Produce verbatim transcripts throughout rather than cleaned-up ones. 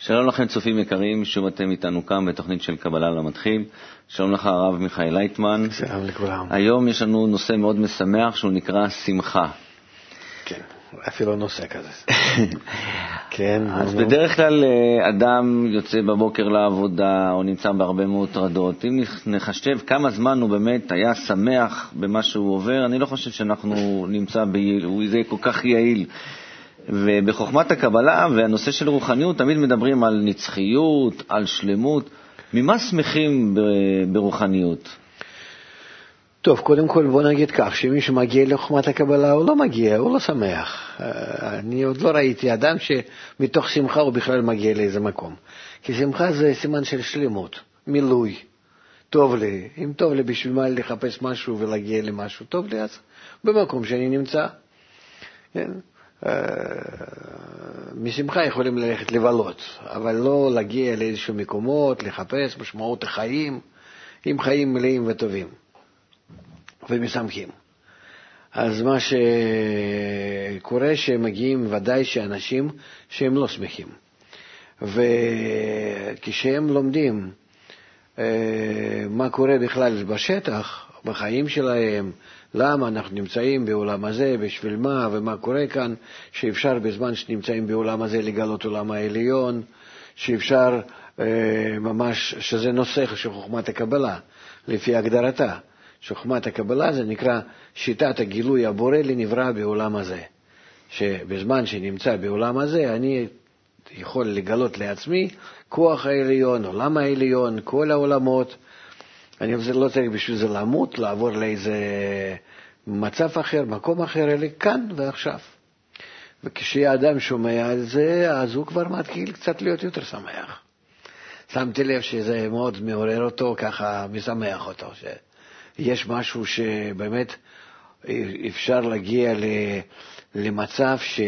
שלום לכם צופים יקרים, שוב אתם איתנו כאן בתוכנית של קבלה למתחיל. שלום לך הרב מיכאל לייטמן. שלום לכולם. היום יש לנו נושא מאוד משמח שהוא נקרא שמחה. כן, אפילו נושא כזה. כן. אז בדרך כלל אדם יוצא בבוקר לעבודה או נמצא בהרבה מאוד טרדות. אם נחשב כמה זמן הוא באמת היה שמח במה שהוא עובר, אני לא חושב שאנחנו נמצא ביעיל, זה כל כך יעיל. ובחוכמת הקבלה והנושא של רוחניות תמיד מדברים על נצחיות, על שלמות. ממה שמחים ברוחניות? טוב, קודם כל בוא נגיד כך, שמי שמגיע לחוכמת הקבלה הוא לא מגיע, הוא לא שמח. אני עוד לא ראיתי אדם שמתוך שמחה הוא בכלל מגיע לאיזה מקום. כי שמחה זה סימן של שלמות, מילוי. טוב לי, אם טוב לי בשביל מה לחפש משהו ולהגיע למשהו, טוב לי אז במקום שאני נמצא. כן? משמחה יכולים ללכת לבלות, אבל לא להגיע לאיזשהו מקומות, לחפש משמעות החיים, עם חיים מלאים וטובים ומשמחים. אז מה שקורה שמגיעים ודאי שאנשים שהם לא שמחים, וכשהם לומדים מה קורה בכלל בשטח, בחיים שלהם, למה אנחנו נמצאים בעולם הזה, בשביל מה ומה קורה כאן, שאפשר בזמן שנמצאים בעולם הזה לגלות עולם העליון, שאפשר אה, ממש, שזה נושא של חוכמת הקבלה, לפי הגדרתה. שחוכמת הקבלה זה נקרא שיטת הגילוי הבורא לנברא בעולם הזה. שבזמן שנמצא בעולם הזה אני יכול לגלות לעצמי כוח העליון, עולם העליון, כל העולמות. אני לא צריך בשביל זה למות, לעבור לאיזה מצב אחר, מקום אחר, אלא כאן ועכשיו. וכשאדם שומע על זה, אז הוא כבר מתחיל קצת להיות יותר שמח. שמתי לב שזה מאוד מעורר אותו, ככה משמח אותו, שיש משהו שבאמת אפשר להגיע למצב ש...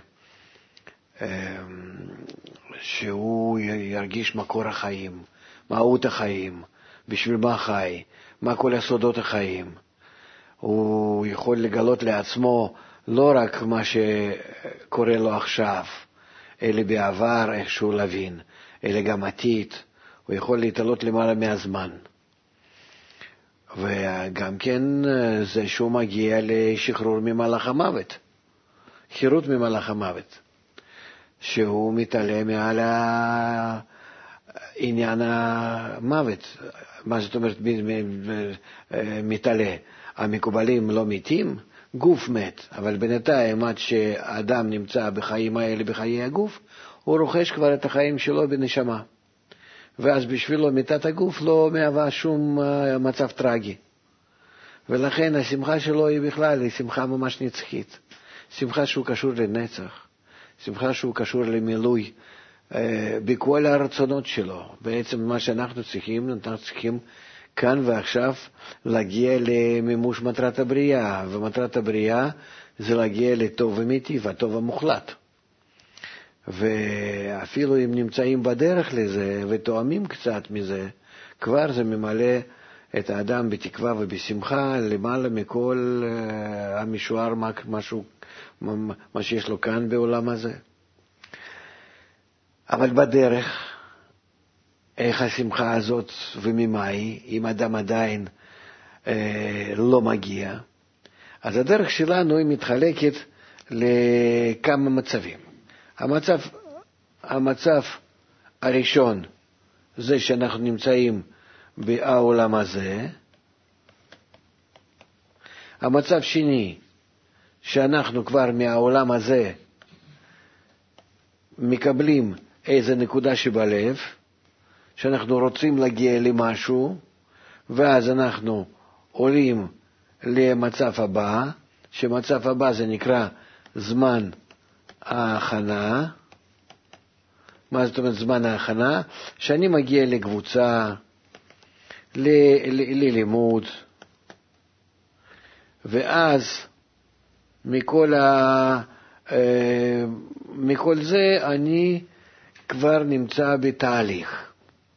שהוא ירגיש מקור החיים, מהות החיים, בשביל מה חי, מה כל הסודות החיים. הוא יכול לגלות לעצמו לא רק מה שקורה לו עכשיו, אלא בעבר איכשהו להבין, אלא גם עתיד. הוא יכול להתעלות למעלה מהזמן. וגם כן זה שהוא מגיע לשחרור ממלאך המוות, חירות ממלאך המוות, שהוא מתעלה מעל עניין המוות. מה זאת אומרת מתעלה? המקובלים לא מתים, גוף מת, אבל בינתיים עד שהאדם נמצא בחיים האלה, בחיי הגוף, הוא רוכש כבר את החיים שלו בנשמה. ואז בשבילו מיתת הגוף לא מהווה שום מצב טרגי. ולכן השמחה שלו היא בכלל, היא שמחה ממש נצחית. שמחה שהוא קשור לנצח. שמחה שהוא קשור למילוי בכל הרצונות שלו. בעצם מה שאנחנו צריכים, אנחנו צריכים כאן ועכשיו להגיע למימוש מטרת הבריאה, ומטרת הבריאה זה להגיע לטוב ומיטיב, הטוב המוחלט. ואפילו אם נמצאים בדרך לזה ותואמים קצת מזה, כבר זה ממלא את האדם בתקווה ובשמחה למעלה מכל המשוער, משהו, מה שיש לו כאן בעולם הזה. אבל בדרך, איך השמחה הזאת וממה היא, אם אדם עדיין אה, לא מגיע, אז הדרך שלנו היא מתחלקת לכמה מצבים. המצב, המצב הראשון זה שאנחנו נמצאים בעולם הזה. המצב שני, שאנחנו כבר מהעולם הזה מקבלים איזה נקודה שבלב, שאנחנו רוצים להגיע למשהו, ואז אנחנו עולים למצב הבא, שמצב הבא זה נקרא זמן ההכנה. מה זאת אומרת זמן ההכנה? שאני מגיע לקבוצה, ללימוד, ואז מכל, ה, מכל זה אני כבר נמצא בתהליך.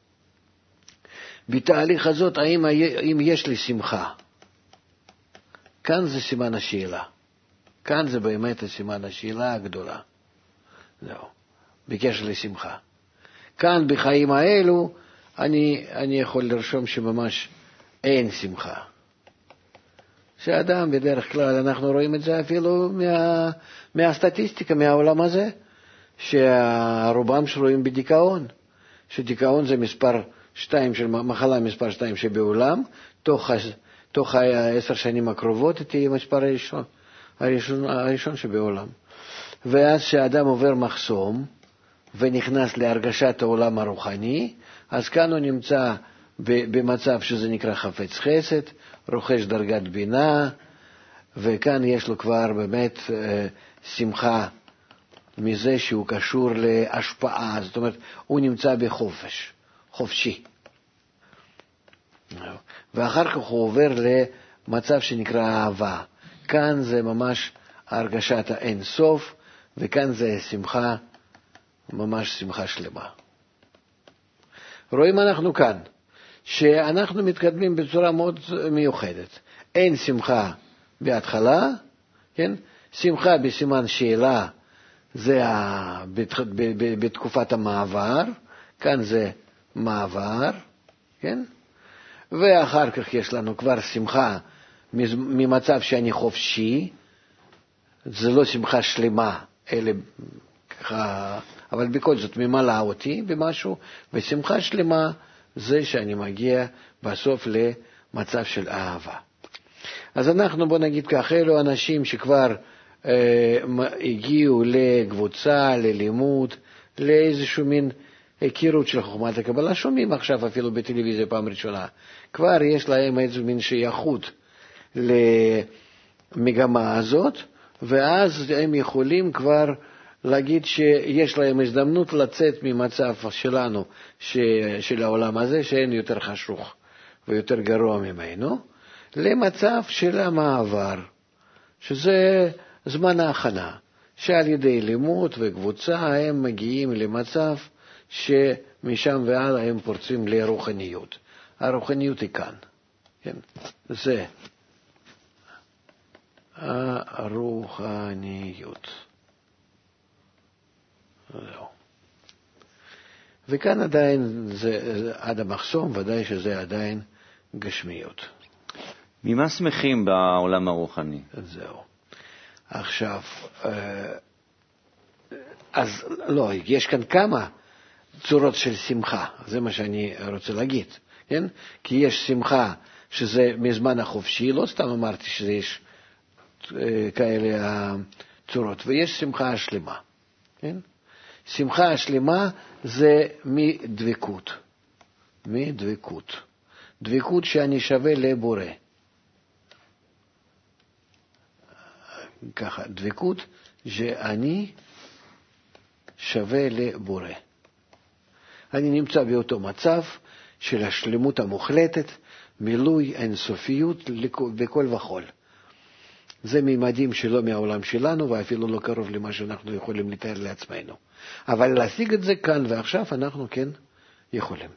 בתהליך הזאת, האם, האם יש לי שמחה? כאן זה סימן השאלה. כאן זה באמת סימן השאלה הגדולה. זהו, בקשר לשמחה. כאן בחיים האלו אני, אני יכול לרשום שממש אין שמחה. שאדם בדרך כלל, אנחנו רואים את זה אפילו מה, מהסטטיסטיקה, מהעולם הזה, שהרובם שרואים בדיכאון, שדיכאון זה מספר שתיים של מחלה מספר שתיים שבעולם, תוך, תוך העשר שנים הקרובות תהיה מספר הראשון, הראשון, הראשון שבעולם. ואז שהאדם עובר מחסום ונכנס להרגשת העולם הרוחני, אז כאן הוא נמצא במצב שזה נקרא חפץ חסד, רוכש דרגת בינה, וכאן יש לו כבר באמת שמחה מזה שהוא קשור להשפעה, זאת אומרת, הוא נמצא בחופש, חופשי. ואחר כך הוא עובר למצב שנקרא אהבה. כאן זה ממש הרגשת האין סוף, וכאן זה שמחה, ממש שמחה שלמה. רואים אנחנו כאן, שאנחנו מתקדמים בצורה מאוד מיוחדת. אין שמחה בהתחלה, כן? שמחה בסימן שאלה, זה בתקופת המעבר, כאן זה מעבר, כן? ואחר כך יש לנו כבר שמחה ממצב שאני חופשי, זה לא שמחה שלמה, אלא ככה, אבל בכל זאת ממלא אותי במשהו, ושמחה שלמה זה שאני מגיע בסוף למצב של אהבה. אז אנחנו, בוא נגיד כך, אלו אנשים שכבר אה, הגיעו לקבוצה, ללימוד, לאיזשהו מין הכירות של חוכמת הקבלה, שומעים עכשיו אפילו בטלוויזיה פעם ראשונה, כבר יש להם איזשהו מין שייכות למגמה הזאת, ואז הם יכולים כבר להגיד שיש להם הזדמנות לצאת ממצב שלנו, ש, של העולם הזה, שאין יותר חשוך ויותר גרוע ממנו, למצב של המעבר, שזה זמן ההכנה, שעל ידי לימוד וקבוצה הם מגיעים למצב שמשם והלאה הם פורצים לרוחניות. הרוחניות היא כאן. כן? זה הרוחניות. זהו. וכאן עדיין, זה, עד המחסום, ודאי שזה עדיין גשמיות. ממה שמחים בעולם הרוחני? זהו. עכשיו, אז לא, יש כאן כמה צורות של שמחה, זה מה שאני רוצה להגיד, כן? כי יש שמחה שזה מזמן החופשי, לא סתם אמרתי שיש כאלה צורות, ויש שמחה השלמה, כן? שמחה השלמה זה מדבקות, מדבקות, דבקות שאני שווה לבורא. ככה, דבקות שאני שווה לבורא. אני נמצא באותו מצב של השלמות המוחלטת, מילוי אינסופיות בכל וכל. זה מימדים שלא מהעולם שלנו, ואפילו לא קרוב למה שאנחנו יכולים לתאר לעצמנו. אבל להשיג את זה כאן ועכשיו אנחנו כן יכולים.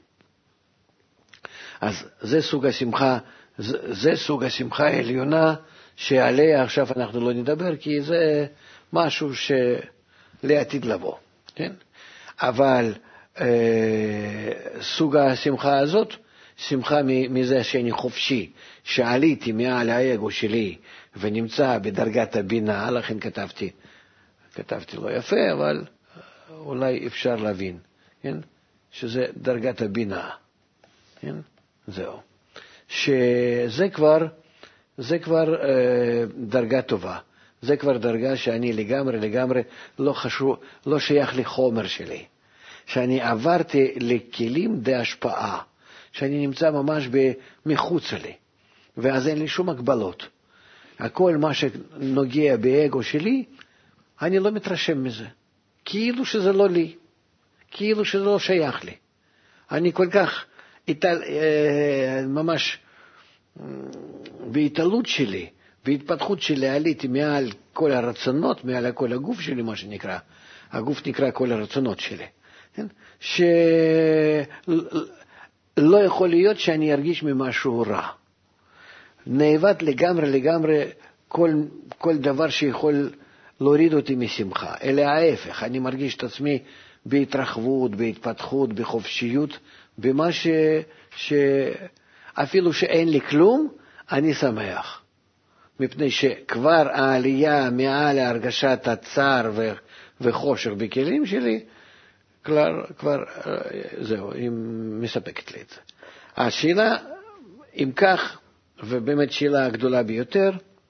אז זה סוג השמחה, זה, זה סוג השמחה העליונה, שעליה עכשיו אנחנו לא נדבר, כי זה משהו שלעתיד לבוא, כן? אבל אה, סוג השמחה הזאת, שמחה מזה שאני חופשי, שעליתי מעל האגו שלי, ונמצא בדרגת הבינה, לכן כתבתי, כתבתי לא יפה, אבל אולי אפשר להבין, כן? שזה דרגת הבינה, כן? זהו. שזה כבר, זה כבר אה, דרגה טובה. זה כבר דרגה שאני לגמרי, לגמרי לא חשוב, לא שייך לחומר שלי. שאני עברתי לכלים די השפעה. שאני נמצא ממש מחוץ לי. ואז אין לי שום הגבלות. הכל מה שנוגע באגו שלי, אני לא מתרשם מזה. כאילו שזה לא לי. כאילו שזה לא שייך לי. אני כל כך איתל, אה, ממש בהתעלות שלי, בהתפתחות שלי עליתי מעל כל הרצונות, מעל כל הגוף שלי, מה שנקרא. הגוף נקרא כל הרצונות שלי. כן? שלא יכול להיות שאני ארגיש ממשהו רע. נאבד לגמרי לגמרי כל, כל דבר שיכול להוריד אותי משמחה. אלא ההפך, אני מרגיש את עצמי בהתרחבות, בהתפתחות, בחופשיות, במה ש... ש... אפילו שאין לי כלום, אני שמח. מפני שכבר העלייה מעל הרגשת הצער ו... וחושר בכלים שלי, כבר, כבר זהו, היא מספקת לי את זה. השאלה, אם כך, ובאמת שאלה הגדולה ביותר,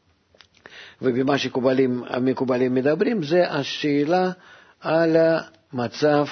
ובמה שהמקובלים מדברים, זה השאלה על המצב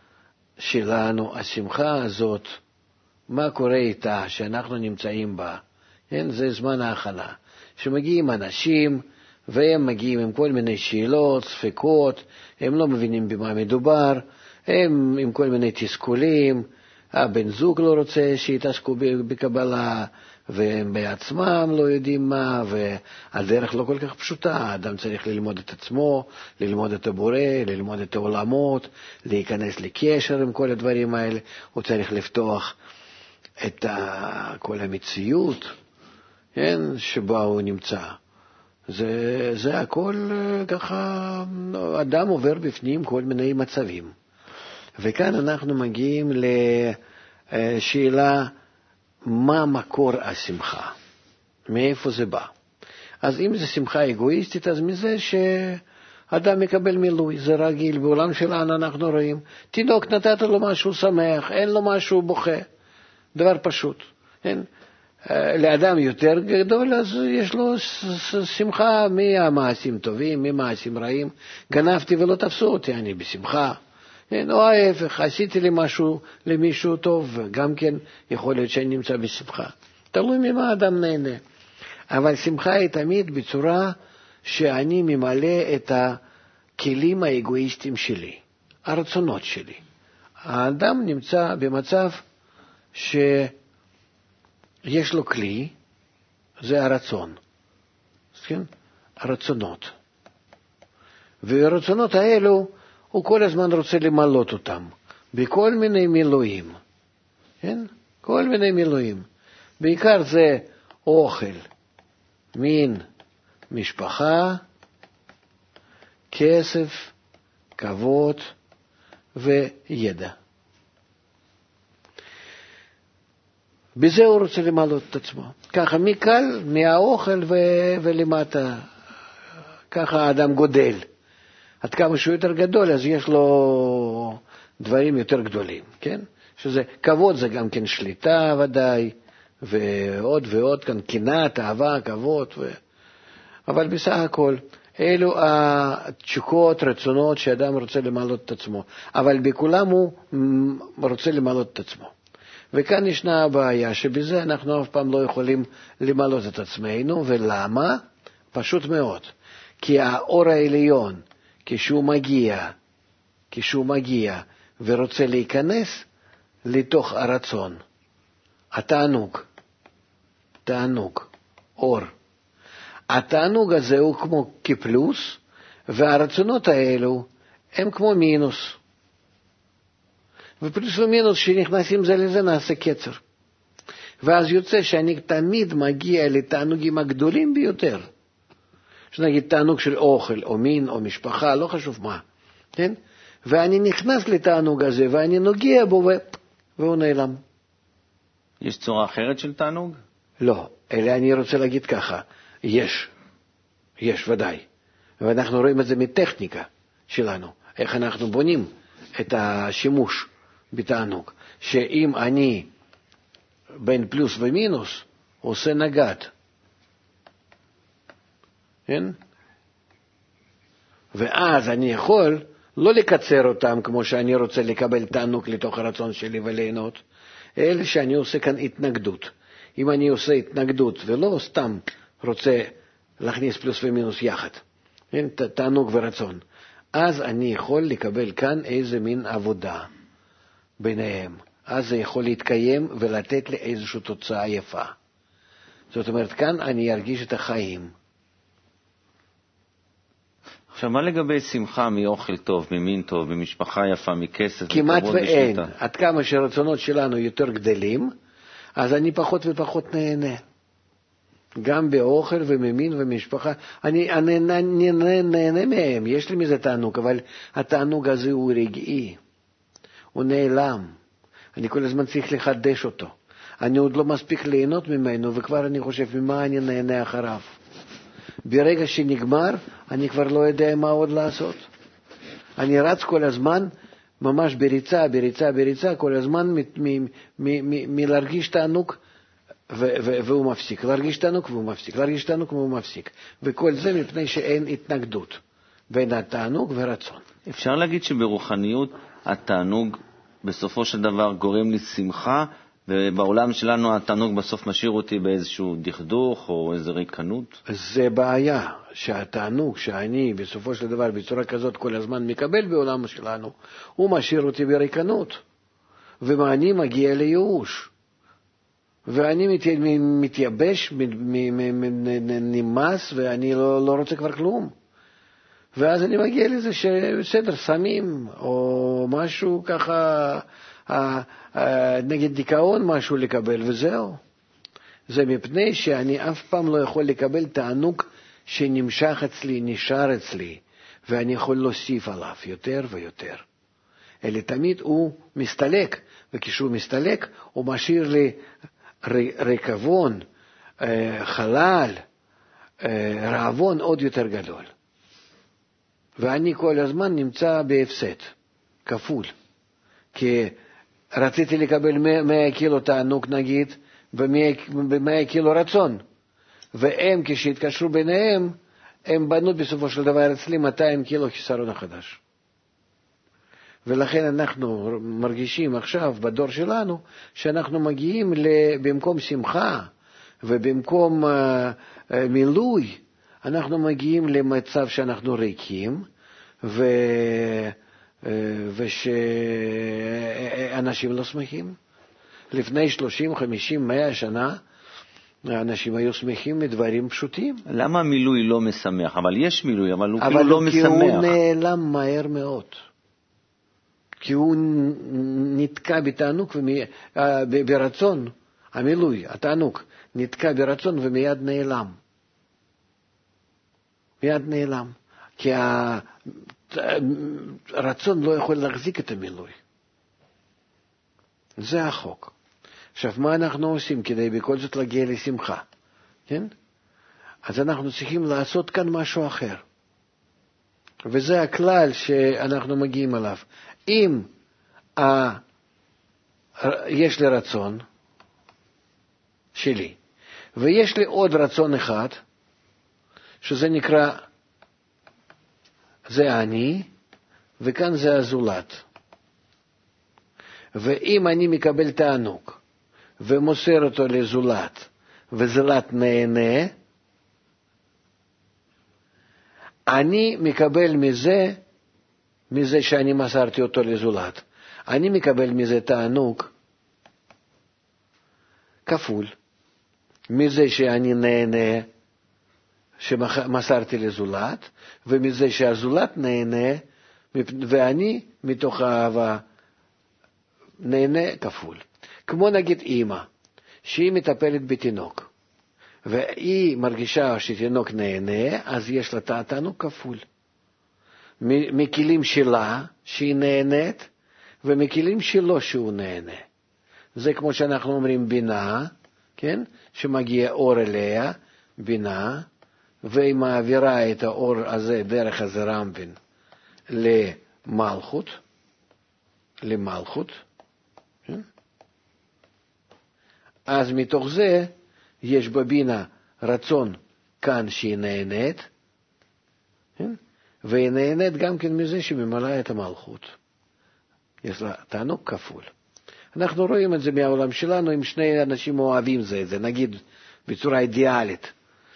שלנו, השמחה הזאת, מה קורה איתה, שאנחנו נמצאים בה. כן? זה זמן ההכנה. שמגיעים אנשים, והם מגיעים עם כל מיני שאלות, ספקות, הם לא מבינים במה מדובר, הם עם כל מיני תסכולים, הבן זוג לא רוצה שיתעסקו בקבלה, והם בעצמם לא יודעים מה, והדרך לא כל כך פשוטה. האדם צריך ללמוד את עצמו, ללמוד את הבורא, ללמוד את העולמות, להיכנס לקשר עם כל הדברים האלה. הוא צריך לפתוח את כל המציאות, כן, שבה הוא נמצא. זה, זה הכל ככה, אדם עובר בפנים כל מיני מצבים. וכאן אנחנו מגיעים לשאלה, מה מקור השמחה? מאיפה זה בא? אז אם זה שמחה אגואיסטית, אז מזה שאדם מקבל מילוי, זה רגיל. בעולם שלנו אנחנו רואים, תינוק נתת לו משהו שמח, אין לו משהו בוכה. דבר פשוט. כן? לאדם יותר גדול, אז יש לו שמחה מהמעשים טובים, ממעשים רעים. גנבתי ולא תפסו אותי, אני בשמחה. כן, או ההפך, עשיתי לי משהו למישהו טוב, גם כן יכול להיות שאני נמצא בשמחה. תלוי ממה האדם נהנה. אבל שמחה היא תמיד בצורה שאני ממלא את הכלים האגואיסטיים שלי, הרצונות שלי. האדם נמצא במצב שיש לו כלי, זה הרצון. כן? הרצונות. והרצונות האלו, הוא כל הזמן רוצה למלות אותם, בכל מיני מילואים, כן? כל מיני מילואים. בעיקר זה אוכל, מין, משפחה, כסף, כבוד וידע. בזה הוא רוצה למלות את עצמו. ככה מקל, מהאוכל ו- ולמטה, ככה האדם גודל. עד כמה שהוא יותר גדול, אז יש לו דברים יותר גדולים, כן? שזה, כבוד זה גם כן שליטה ודאי, ועוד ועוד כאן, קנאת, אהבה, כבוד, ו... אבל בסך הכל, אלו התשוקות, רצונות שאדם רוצה למלות את עצמו, אבל בכולם הוא רוצה למלות את עצמו. וכאן ישנה הבעיה, שבזה אנחנו אף פעם לא יכולים למלות את עצמנו, ולמה? פשוט מאוד. כי האור העליון, כשהוא מגיע, כשהוא מגיע ורוצה להיכנס לתוך הרצון, התענוג, תענוג, אור. התענוג הזה הוא כמו כפלוס, והרצונות האלו הם כמו מינוס. ופלוס ומינוס שנכנסים זה לזה נעשה קצר. ואז יוצא שאני תמיד מגיע לתענוגים הגדולים ביותר. שנגיד תענוג של אוכל, או מין, או משפחה, לא חשוב מה. כן? ואני נכנס לתענוג הזה, ואני נוגע בו, ו... והוא נעלם. יש צורה אחרת של תענוג? לא, אלא אני רוצה להגיד ככה, יש, יש ודאי. ואנחנו רואים את זה מטכניקה שלנו, איך אנחנו בונים את השימוש בתענוג. שאם אני בין פלוס ומינוס, עושה נגד. כן? ואז אני יכול לא לקצר אותם כמו שאני רוצה לקבל תענוג לתוך הרצון שלי וליהנות, אלא שאני עושה כאן התנגדות. אם אני עושה התנגדות ולא סתם רוצה להכניס פלוס ומינוס יחד, כן? תענוג ורצון, אז אני יכול לקבל כאן איזה מין עבודה ביניהם. אז זה יכול להתקיים ולתת לי איזושהי תוצאה יפה. זאת אומרת, כאן אני ארגיש את החיים. עכשיו, מה לגבי שמחה מאוכל טוב, ממין טוב, ממשפחה יפה, מכסף, כמעט ואין. עד כמה שהרצונות שלנו יותר גדלים, אז אני פחות ופחות נהנה. גם באוכל וממין ומשפחה. אני, אני נהנה, נהנה מהם, יש לי מזה תענוג, אבל התענוג הזה הוא רגעי. הוא נעלם. אני כל הזמן צריך לחדש אותו. אני עוד לא מספיק ליהנות ממנו, וכבר אני חושב ממה אני נהנה אחריו. ברגע שנגמר, אני כבר לא יודע מה עוד לעשות. אני רץ כל הזמן, ממש בריצה, בריצה, בריצה, כל הזמן מלהרגיש תענוג, והוא מפסיק. להרגיש תענוג והוא מפסיק. להרגיש תענוג והוא מפסיק. וכל זה מפני שאין התנגדות בין התענוג ורצון. אפשר להגיד שברוחניות התענוג בסופו של דבר גורם לי שמחה, ובעולם שלנו התענוג בסוף משאיר אותי באיזשהו דכדוך או איזו ריקנות? זה בעיה, שהתענוג שאני בסופו של דבר בצורה כזאת כל הזמן מקבל בעולם שלנו, הוא משאיר אותי בריקנות. ואני מגיע לייאוש. ואני מתייבש, נמאס, ואני לא, לא רוצה כבר כלום. ואז אני מגיע לזה שבסדר, סמים, או משהו ככה, נגד דיכאון משהו לקבל, וזהו. זה מפני שאני אף פעם לא יכול לקבל תענוג שנמשך אצלי, נשאר אצלי, ואני יכול להוסיף עליו יותר ויותר. אלא תמיד הוא מסתלק, וכשהוא מסתלק, הוא משאיר לי ריקבון, חלל, רעבון עוד יותר גדול. ואני כל הזמן נמצא בהפסד, כפול. כי רציתי לקבל מאה קילו תענוג נגיד, ו-מאה קילו רצון. והם כשהתקשרו ביניהם, הם בנו בסופו של דבר אצלי מאתיים קילו חיסרון החדש. ולכן אנחנו מרגישים עכשיו בדור שלנו, שאנחנו מגיעים במקום שמחה, ובמקום uh, uh, מילוי, אנחנו מגיעים למצב שאנחנו ריקים, ו... ושאנשים לא שמחים. לפני שלושים, חמישים, מאה שנה, האנשים היו שמחים מדברים פשוטים. למה מילוי לא משמח? אבל יש מילוי, אבל הוא אבל כאילו לא משמח. אבל הוא נעלם מהר מאוד. כי הוא נתקע בתענוג, ומי... ברצון, המילוי, התענוג, נתקע ברצון ומיד נעלם. מיד נעלם. כי הרצון לא יכול להחזיק את המילוי. זה החוק. עכשיו, מה אנחנו עושים כדי בכל זאת להגיע לשמחה? כן? אז אנחנו צריכים לעשות כאן משהו אחר. וזה הכלל שאנחנו מגיעים אליו. אם ה... יש לי רצון שלי, ויש לי עוד רצון אחד, שזה נקרא, זה אני, וכאן זה הזולת. ואם אני מקבל תענוג, ומוסר אותו לזולת, וזולת נהנה, אני מקבל מזה, מזה שאני מסרתי אותו לזולת, אני מקבל מזה תענוג כפול, מזה שאני נהנה שמסרתי לזולת, ומזה שהזולת נהנה, ואני מתוך האהבה נהנה כפול. כמו נגיד אימא, שהיא מטפלת בתינוק, והיא מרגישה שתינוק נהנה, אז יש לה תענוג כפול. מכלים שלה שהיא נהנית, ומכלים שלו שהוא נהנה. זה כמו שאנחנו אומרים בינה, כן? שמגיע אור אליה, בינה, והיא מעבירה את האור הזה דרך הזרמבין למלכות, למלכות, כן? אז מתוך זה יש בבינה רצון כאן שהיא נהנית, כן? והיא נהנית גם כן מזה שממלאה את המלכות. יש לה תענוג כפול. אנחנו רואים את זה מהעולם שלנו, אם שני אנשים אוהבים זה, זה נגיד בצורה אידיאלית,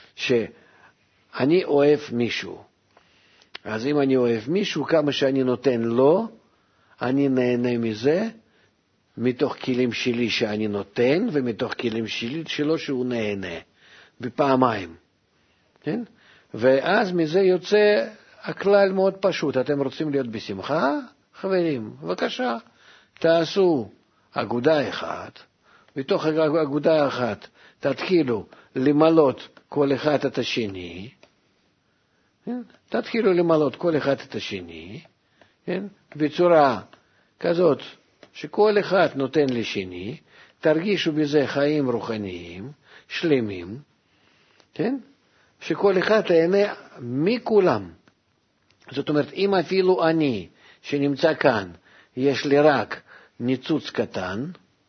שאני אוהב מישהו. אז אם אני אוהב מישהו, כמה שאני נותן לו, אני נהנה מזה, מתוך כלים שלי שאני נותן, ומתוך כלים שלי שלו שהוא נהנה, בפעמיים. כן? ואז מזה יוצא הכלל מאוד פשוט. אתם רוצים להיות בשמחה? חברים, בבקשה, תעשו אגודה אחת, מתוך אגודה אחת תתחילו למלות כל אחד את השני, כן? תתחילו למלות כל אחד את השני, כן? בצורה כזאת שכל אחד נותן לשני, תרגישו בזה חיים רוחניים, שלמים, כן? שכל אחד תהנה מכולם. זאת אומרת, אם אפילו אני, שנמצא כאן, יש לי רק ניצוץ קטן,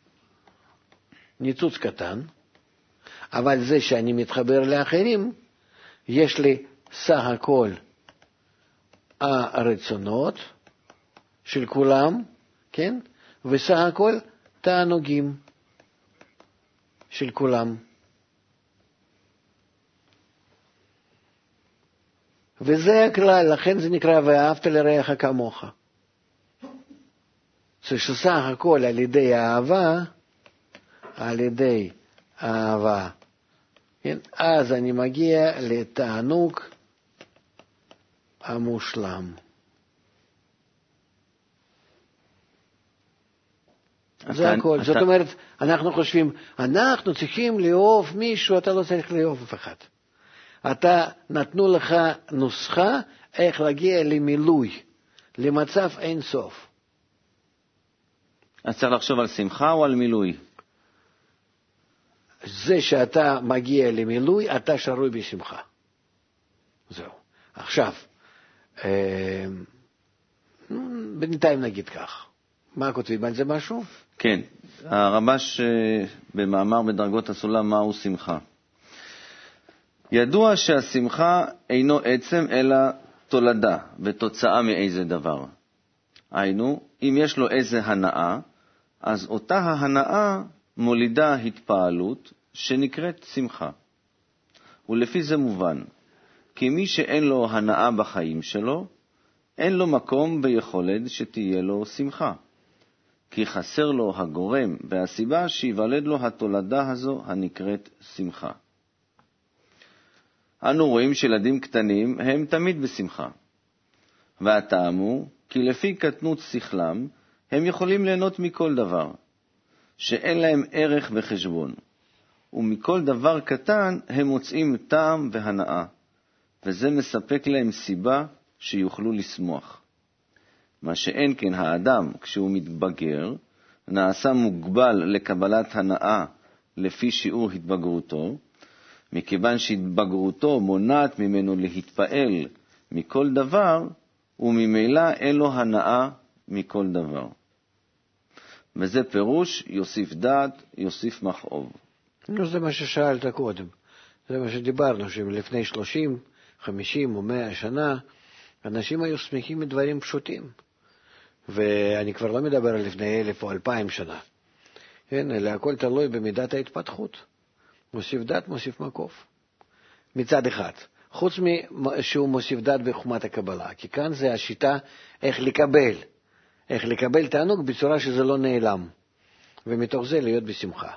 ניצוץ קטן, אבל זה שאני מתחבר לאחרים, יש לי סך הכל הרצונות של כולם, כן? וסך הכל תענוגים של כולם. וזה הכלל, לכן זה נקרא ואהבת לרעך כמוך. זה שסך הכל על ידי האהבה, על ידי האהבה, כן? אז אני מגיע לתענוג המושלם. זה הכל. אתה... זאת אומרת, אנחנו חושבים, אנחנו צריכים לאהוב מישהו, אתה לא צריך לאהוב אף אחד. אתה נתנו לך נוסחה איך להגיע למילוי, למצב אין סוף. אז צריך לחשוב על שמחה או על מילוי? זה שאתה מגיע למילוי, אתה שרוי בשמחה. זהו. עכשיו, אה, בינתיים נגיד כך. מה כותבים על זה משהו? כן. הרבש במאמר בדרגות הסולם, מהו שמחה? ידוע שהשמחה אינו עצם אלא תולדה ותוצאה מאיזה דבר. היינו, אם יש לו איזה הנאה, אז אותה ההנאה מולידה התפעלות שנקראת שמחה. ולפי זה מובן, כי מי שאין לו הנאה בחיים שלו, אין לו מקום ביכולת שתהיה לו שמחה. כי חסר לו הגורם והסיבה שיוולד לו התולדה הזו הנקראת שמחה. אנו רואים שילדים קטנים הם תמיד בשמחה. והטעם הוא כי לפי קטנות שכלם הם יכולים ליהנות מכל דבר, שאין להם ערך וחשבון. ומכל דבר קטן הם מוצאים טעם והנאה, וזה מספק להם סיבה שיוכלו לשמוח. מה שאין כן האדם, כשהוא מתבגר, נעשה מוגבל לקבלת הנאה לפי שיעור התבגרותו, מכיוון שהתבגרותו מונעת ממנו להתפעל מכל דבר, וממילא אין לו הנאה מכל דבר. וזה פירוש יוסיף דעת, יוסיף מכאוב. נו, זה מה ששאלת קודם. זה מה שדיברנו, שלפני שלושים, חמישים או מאה שנה, אנשים היו שמחים מדברים פשוטים. ואני כבר לא מדבר על לפני אלף או אלפיים שנה. כן, אלא הכל תלוי במידת ההתפתחות. מוסיף דת, מוסיף מקוף. מצד אחד. חוץ שהוא מוסיף דת בחומת הקבלה. כי כאן זה השיטה איך לקבל. איך לקבל תענוג בצורה שזה לא נעלם. ומתוך זה להיות בשמחה.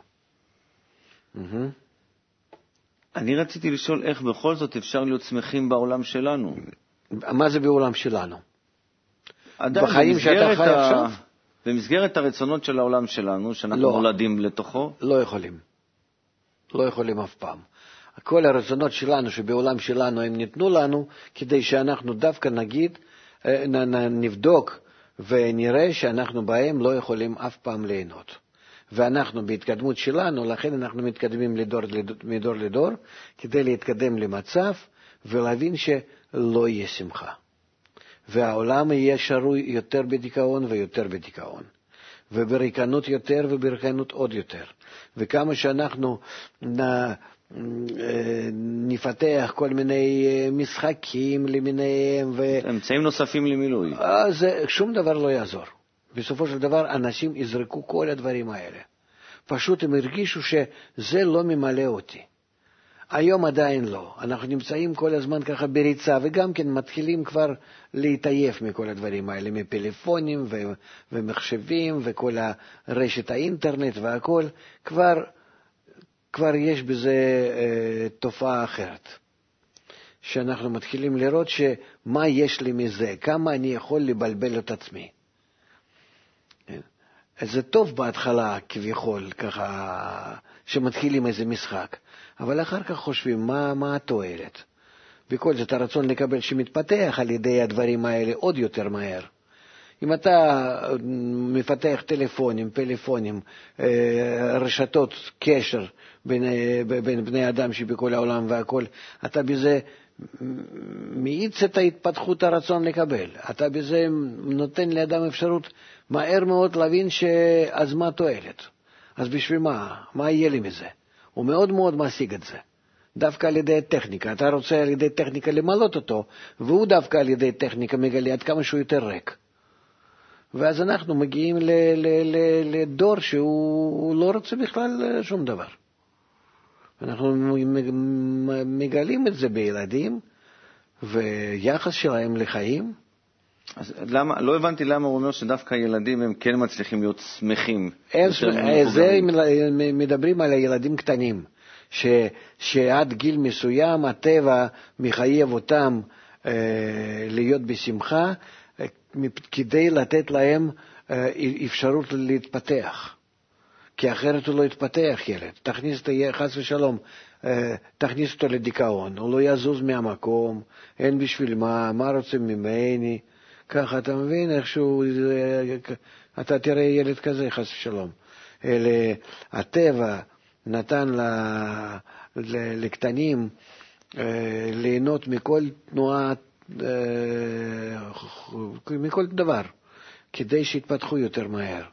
אני רציתי לשאול איך בכל זאת אפשר להיות שמחים בעולם שלנו. מה זה בעולם שלנו? בחיים שאתה חי עכשיו? במסגרת הרצונות של העולם שלנו, שאנחנו נולדים לתוכו? לא יכולים. לא יכולים אף פעם. כל הרצונות שלנו שבעולם שלנו הם ניתנו לנו, כדי שאנחנו דווקא נגיד, נבדוק ונראה שאנחנו בהם לא יכולים אף פעם ליהנות. ואנחנו בהתקדמות שלנו, לכן אנחנו מתקדמים לדור, מדור לדור, כדי להתקדם למצב ולהבין שלא יהיה שמחה. והעולם יהיה שרוי יותר בדיכאון ויותר בדיכאון. ובריקנות יותר ובריקנות עוד יותר. וכמה שאנחנו נ, נפתח כל מיני משחקים למיניהם ו... אמצעים נוספים למילוי. אז שום דבר לא יעזור. בסופו של דבר אנשים יזרקו כל הדברים האלה. פשוט הם הרגישו שזה לא ממלא אותי. היום עדיין לא. אנחנו נמצאים כל הזמן ככה בריצה, וגם כן מתחילים כבר להתעייף מכל הדברים האלה, מפלאפונים ו- ומחשבים וכל הרשת האינטרנט והכל. כבר, כבר יש בזה אה, תופעה אחרת. שאנחנו מתחילים לראות שמה יש לי מזה, כמה אני יכול לבלבל את עצמי. זה טוב בהתחלה כביכול, ככה, שמתחילים איזה משחק. אבל אחר כך חושבים, מה, מה התועלת? בכל זאת הרצון לקבל שמתפתח על ידי הדברים האלה עוד יותר מהר. אם אתה מפתח טלפונים, פלאפונים, רשתות קשר בין, בין בני אדם שבכל העולם והכל, אתה בזה מאיץ את ההתפתחות הרצון לקבל. אתה בזה נותן לאדם אפשרות מהר מאוד להבין שאז מה תועלת. אז בשביל מה? מה יהיה לי מזה? הוא מאוד מאוד משיג את זה. דווקא על ידי טכניקה. אתה רוצה על ידי טכניקה למלות אותו, והוא דווקא על ידי טכניקה מגלה עד כמה שהוא יותר ריק. ואז אנחנו מגיעים ל- ל- ל- לדור שהוא לא רוצה בכלל שום דבר. אנחנו מגלים את זה בילדים, ויחס שלהם לחיים. אז למה, לא הבנתי למה הוא אומר שדווקא ילדים הם כן מצליחים להיות שמחים. זה מדברים על הילדים קטנים, ש, שעד גיל מסוים הטבע מחייב אותם אה, להיות בשמחה, אה, כדי לתת להם אה, אפשרות להתפתח. כי אחרת הוא לא יתפתח ילד. תכניס אותו, חס ושלום, אה, תכניס אותו לדיכאון, הוא לא יזוז מהמקום, אין בשביל מה, מה רוצים ממני, ככה אתה מבין איכשהו, אתה תראה ילד כזה, חס ושלום. אלה, הטבע נתן ל, ל, לקטנים אה, ליהנות מכל תנועה, אה, מכל דבר, כדי שיתפתחו יותר מהר.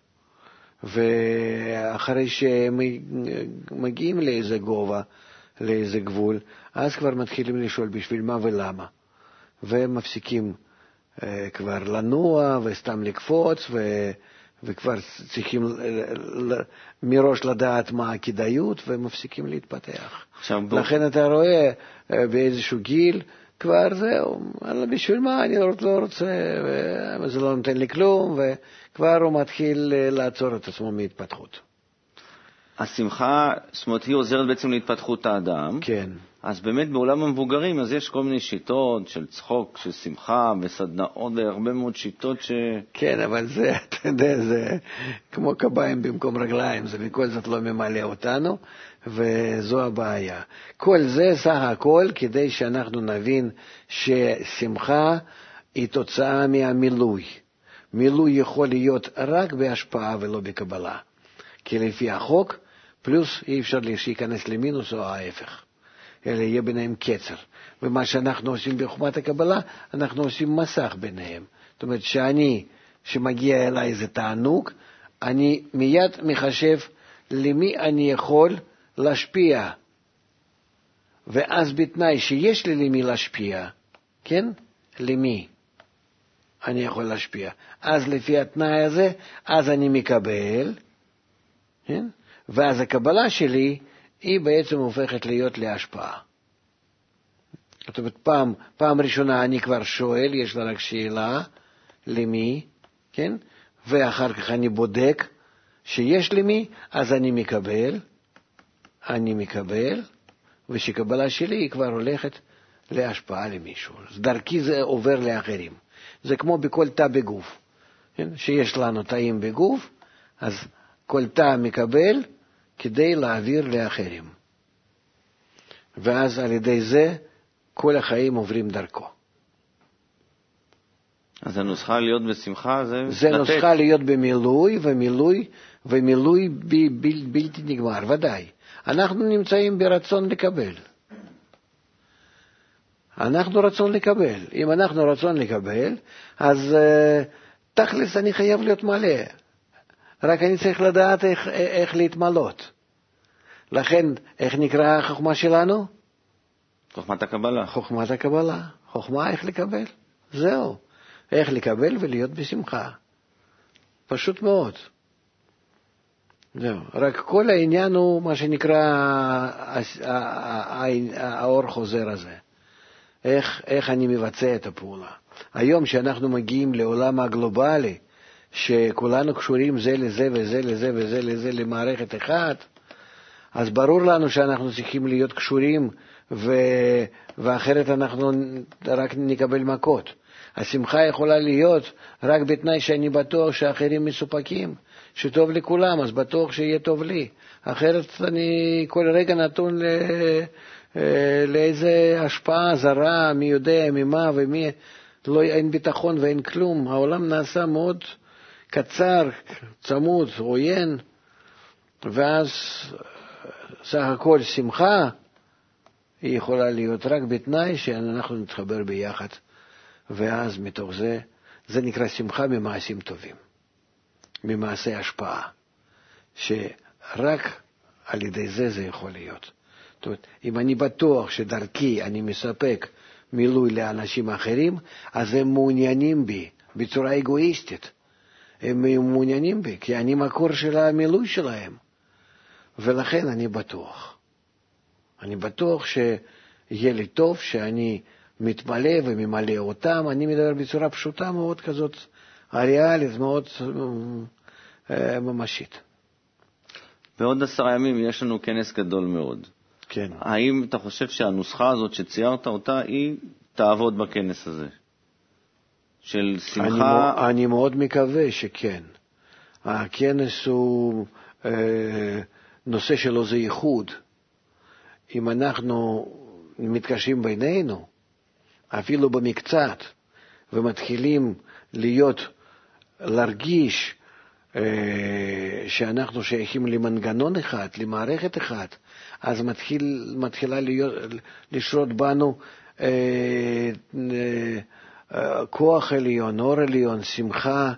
ואחרי שהם מגיעים לאיזה גובה, לאיזה גבול, אז כבר מתחילים לשאול בשביל מה ולמה. והם מפסיקים אה, כבר לנוע וסתם לקפוץ, ו... וכבר צריכים מראש לדעת מה הכדאיות, והם מפסיקים להתפתח. לכן אתה רואה באיזשהו גיל, כבר זהו, בשביל מה אני לא רוצה, וזה לא נותן לי כלום, וכבר הוא מתחיל לעצור את עצמו מהתפתחות. השמחה, זאת אומרת, היא עוזרת בעצם להתפתחות האדם. כן. אז באמת בעולם המבוגרים, אז יש כל מיני שיטות של צחוק, של שמחה וסדנאות, והרבה מאוד שיטות ש... כן, אבל זה, אתה יודע, זה כמו קביים במקום רגליים, זה בכל זאת לא ממלא אותנו, וזו הבעיה. כל זה סך הכל כדי שאנחנו נבין ששמחה היא תוצאה מהמילוי. מילוי יכול להיות רק בהשפעה ולא בקבלה. כי לפי החוק, פלוס אי אפשר להיכנס למינוס או ההפך. אלא יהיה ביניהם קצר. ומה שאנחנו עושים בחוכמת הקבלה, אנחנו עושים מסך ביניהם. זאת אומרת שאני, שמגיע אליי איזה תענוג, אני מיד מחשב למי אני יכול להשפיע. ואז בתנאי שיש לי למי להשפיע, כן? למי אני יכול להשפיע. אז לפי התנאי הזה, אז אני מקבל, כן? ואז הקבלה שלי, היא בעצם הופכת להיות להשפעה. זאת אומרת, פעם, פעם ראשונה אני כבר שואל, יש לה רק שאלה, למי, כן? ואחר כך אני בודק שיש למי, אז אני מקבל, אני מקבל, ושקבלה שלי היא כבר הולכת להשפעה למישהו. דרכי זה עובר לאחרים. זה כמו בכל תא בגוף. כן? שיש לנו תאים בגוף, אז כל תא מקבל, כדי להעביר לאחרים. ואז על ידי זה, כל החיים עוברים דרכו. אז הנוסחה להיות בשמחה זה... זה לתת. נוסחה להיות במילוי, ומילוי, ומילוי ב, ב, בלתי נגמר, ודאי. אנחנו נמצאים ברצון לקבל. אנחנו רצון לקבל. אם אנחנו רצון לקבל, אז uh, תכלס אני חייב להיות מלא. רק אני צריך לדעת איך, איך להתמלות. לכן, איך נקרא החוכמה שלנו? חוכמת הקבלה. חוכמת הקבלה. חוכמה איך לקבל. זהו. איך לקבל ולהיות בשמחה. פשוט מאוד. זהו. רק כל העניין הוא מה שנקרא האור חוזר הזה. איך, איך אני מבצע את הפעולה. היום שאנחנו מגיעים לעולם הגלובלי, שכולנו קשורים זה לזה וזה לזה וזה לזה למערכת אחת, אז ברור לנו שאנחנו צריכים להיות קשורים, ו... ואחרת אנחנו רק נקבל מכות. השמחה יכולה להיות רק בתנאי שאני בטוח שאחרים מסופקים, שטוב לכולם, אז בטוח שיהיה טוב לי. אחרת אני כל רגע נתון ל... לאיזה השפעה זרה, מי יודע, ממה ומי, לא, אין ביטחון ואין כלום. העולם נעשה מאוד קצר, צמוד, עוין, ואז סך הכל שמחה היא יכולה להיות רק בתנאי שאנחנו נתחבר ביחד, ואז מתוך זה, זה נקרא שמחה ממעשים טובים, ממעשי השפעה, שרק על ידי זה זה יכול להיות. זאת אומרת, אם אני בטוח שדרכי אני מספק מילוי לאנשים אחרים, אז הם מעוניינים בי בצורה אגואיסטית. הם מעוניינים בי, כי אני מקור של המילוי שלהם. ולכן אני בטוח. אני בטוח שיהיה לי טוב, שאני מתמלא וממלא אותם. אני מדבר בצורה פשוטה מאוד כזאת, הריאלית, מאוד אה, ממשית. בעוד עשרה ימים יש לנו כנס גדול מאוד. כן. האם אתה חושב שהנוסחה הזאת שציירת אותה, היא תעבוד בכנס הזה? של שמחה? אני, אני מאוד מקווה שכן. הכנס הוא, אה, נושא שלו זה ייחוד. אם אנחנו מתקשרים בינינו, אפילו במקצת, ומתחילים להיות, להרגיש אה, שאנחנו שייכים למנגנון אחד, למערכת אחד, אז מתחיל, מתחילה להיות, לשרות בנו אה, אה, כוח עליון, אור עליון, שמחה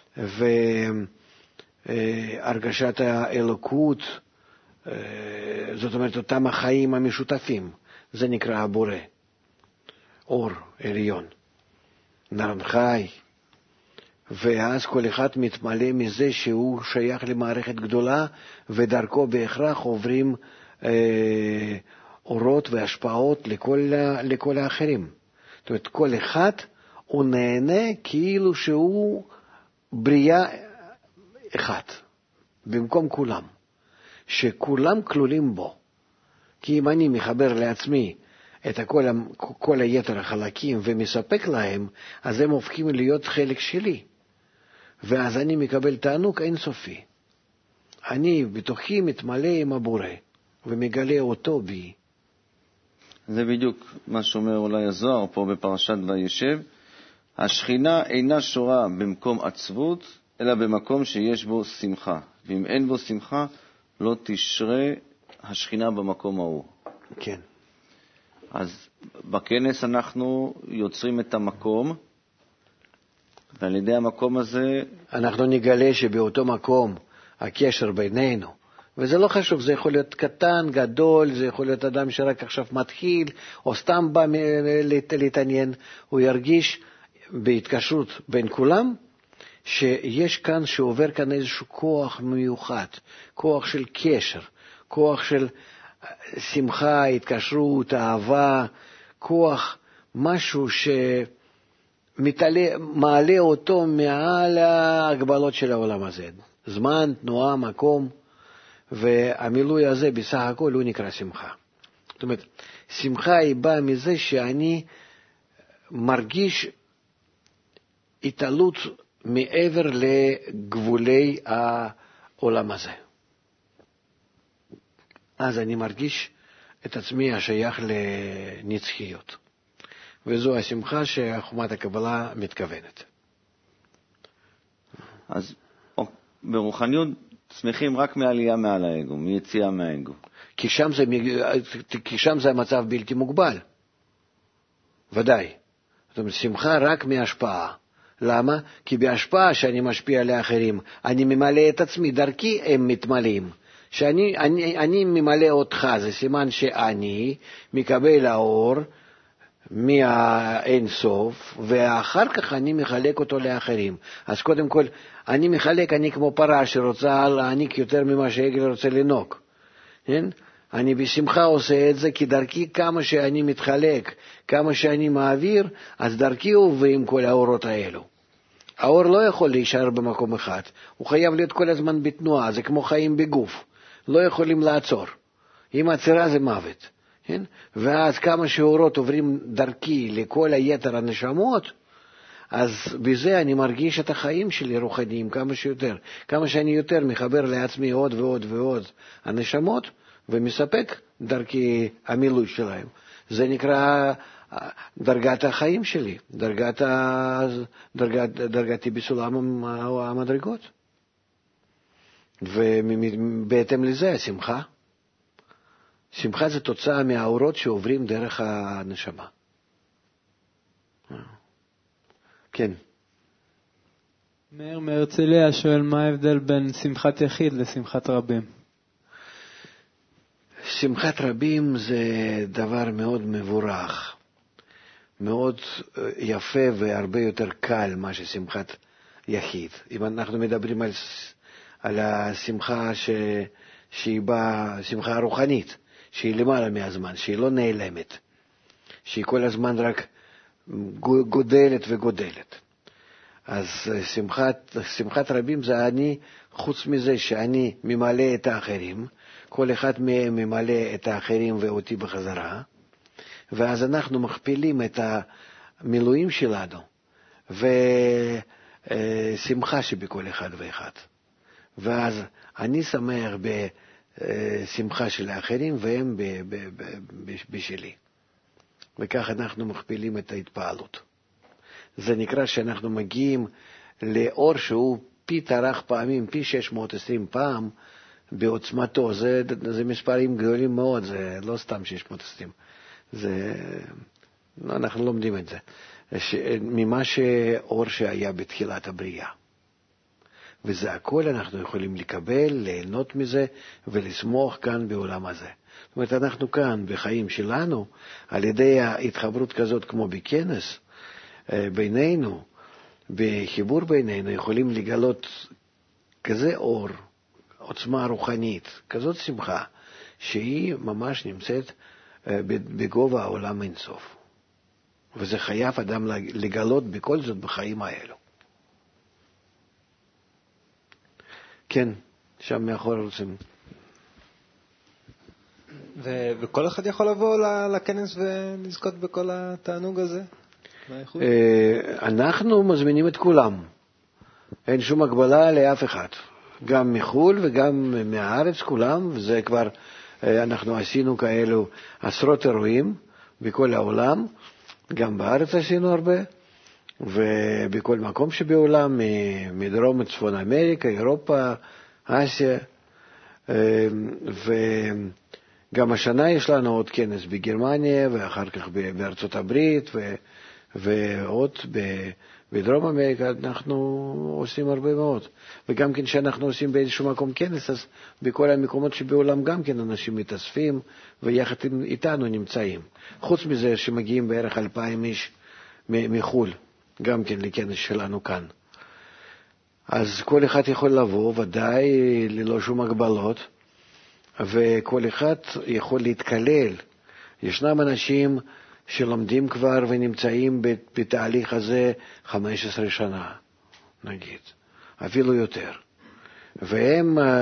והרגשת האלוקות, אה, זאת אומרת אותם החיים המשותפים, זה נקרא הבורא, אור עליון, נרן חי, ואז כל אחד מתמלא מזה שהוא שייך למערכת גדולה, ודרכו בהכרח עוברים אה, אורות והשפעות לכל, לכל האחרים. זאת אומרת, כל אחד הוא נהנה כאילו שהוא בריאה אחת, במקום כולם, שכולם כלולים בו. כי אם אני מחבר לעצמי את כל, כל היתר החלקים ומספק להם, אז הם הופכים להיות חלק שלי. ואז אני מקבל תענוג אינסופי. אני בתוכי מתמלא עם הבורא, ומגלה אותו בי. זה בדיוק מה שאומר אולי הזוהר פה בפרשת וישב. השכינה אינה שורה במקום עצבות, אלא במקום שיש בו שמחה. ואם אין בו שמחה, לא תשרה השכינה במקום ההוא. כן. אז בכנס אנחנו יוצרים את המקום, ועל ידי המקום הזה אנחנו נגלה שבאותו מקום הקשר בינינו, וזה לא חשוב, זה יכול להיות קטן, גדול, זה יכול להיות אדם שרק עכשיו מתחיל, או סתם בא להתעניין, הוא ירגיש בהתקשרות בין כולם, שיש כאן, שעובר כאן איזשהו כוח מיוחד, כוח של קשר, כוח של שמחה, התקשרות, אהבה, כוח, משהו שמעלה אותו מעל ההגבלות של העולם הזה. זמן, תנועה, מקום, והמילוי הזה בסך הכל הוא נקרא שמחה. זאת אומרת, שמחה היא באה מזה שאני מרגיש התעלות מעבר לגבולי העולם הזה. אז אני מרגיש את עצמי השייך לנצחיות. וזו השמחה שחומת הקבלה מתכוונת. אז ברוחניות שמחים רק מעלייה מעל האגו, מיציאה מהאגו. כי שם זה, כי שם זה המצב בלתי מוגבל. ודאי. זאת אומרת, שמחה רק מהשפעה. למה? כי בהשפעה שאני משפיע לאחרים, אני ממלא את עצמי, דרכי הם מתמלאים. שאני אני, אני ממלא אותך, זה סימן שאני מקבל האור מהאין סוף, ואחר כך אני מחלק אותו לאחרים. אז קודם כל, אני מחלק, אני כמו פרה שרוצה להעניק יותר ממה שהעגל רוצה לנוק. כן? אני בשמחה עושה את זה, כי דרכי כמה שאני מתחלק, כמה שאני מעביר, אז דרכי עוברים כל האורות האלו. האור לא יכול להישאר במקום אחד, הוא חייב להיות כל הזמן בתנועה, זה כמו חיים בגוף, לא יכולים לעצור. אם עצירה זה מוות. כן? ואז כמה שאורות עוברים דרכי לכל היתר הנשמות, אז בזה אני מרגיש את החיים שלי רוחניים כמה שיותר. כמה שאני יותר מחבר לעצמי עוד ועוד ועוד הנשמות, ומספק דרכי המילוי שלהם. זה נקרא דרגת החיים שלי, דרגת, דרגת, דרגתי בסולם המדרגות. ובהתאם לזה השמחה. שמחה זה תוצאה מהאורות שעוברים דרך הנשמה. כן. מאיר מהרצליה שואל מה ההבדל בין שמחת יחיד לשמחת רבים? שמחת רבים זה דבר מאוד מבורך, מאוד יפה והרבה יותר קל מה ששמחת יחיד. אם אנחנו מדברים על, על השמחה ש, שהיא באה, שמחה רוחנית, שהיא למעלה מהזמן, שהיא לא נעלמת, שהיא כל הזמן רק גודלת וגודלת. אז שמחת, שמחת רבים זה אני, חוץ מזה שאני ממלא את האחרים, כל אחד מהם ממלא את האחרים ואותי בחזרה, ואז אנחנו מכפילים את המילואים שלנו, ושמחה שבכל אחד ואחד. ואז אני שמח בשמחה של האחרים, והם בשלי. וכך אנחנו מכפילים את ההתפעלות. זה נקרא שאנחנו מגיעים לאור שהוא פי תרח פעמים, פי שש מאות ועשרים פעם בעוצמתו. זה, זה מספרים גדולים מאוד, זה לא סתם שש מאות ועשרים. זה, אנחנו לומדים את זה. ש, ממה שאור שהיה בתחילת הבריאה. וזה הכל אנחנו יכולים לקבל, ליהנות מזה ולסמוך כאן בעולם הזה. זאת אומרת, אנחנו כאן בחיים שלנו, על ידי ההתחברות כזאת כמו בכנס, בינינו, בחיבור בינינו, יכולים לגלות כזה אור, עוצמה רוחנית, כזאת שמחה, שהיא ממש נמצאת בגובה העולם אינסוף. וזה חייב אדם לגלות בכל זאת בחיים האלו. כן, שם מאחור רוצים. ו- וכל אחד יכול לבוא לכנס ולזכות בכל התענוג הזה? אנחנו מזמינים את כולם. אין שום הגבלה לאף אחד. גם מחול וגם מהארץ כולם, וזה כבר, אנחנו עשינו כאלו עשרות אירועים בכל העולם, גם בארץ עשינו הרבה, ובכל מקום שבעולם, מדרום מצפון אמריקה, אירופה, אסיה, וגם השנה יש לנו עוד כנס בגרמניה, ואחר כך בארצות הברית, ו... ועוד בדרום אמריקה אנחנו עושים הרבה מאוד. וגם כן שאנחנו עושים באיזשהו מקום כנס, אז בכל המקומות שבעולם גם כן אנשים מתאספים ויחד איתנו נמצאים. חוץ מזה שמגיעים בערך אלפיים איש מחול, גם כן לכנס שלנו כאן. אז כל אחד יכול לבוא, ודאי ללא שום הגבלות, וכל אחד יכול להתקלל. ישנם אנשים שלומדים כבר ונמצאים בתהליך הזה חמש עשרה שנה, נגיד, אפילו יותר. והם uh,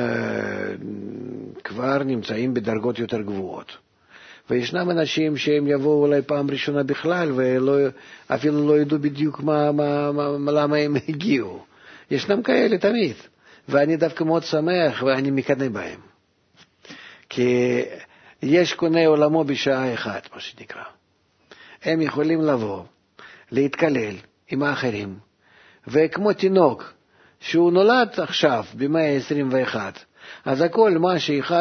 כבר נמצאים בדרגות יותר גבוהות. וישנם אנשים שהם יבואו אולי פעם ראשונה בכלל, ואפילו לא ידעו בדיוק מה, מה, מה, למה הם הגיעו. ישנם כאלה תמיד, ואני דווקא מאוד שמח ואני מקנא בהם. כי יש קונה עולמו בשעה אחת, מה שנקרא. הם יכולים לבוא, להתקלל עם האחרים, וכמו תינוק שהוא נולד עכשיו במאה ה-עשרים ואחת, אז הכל מה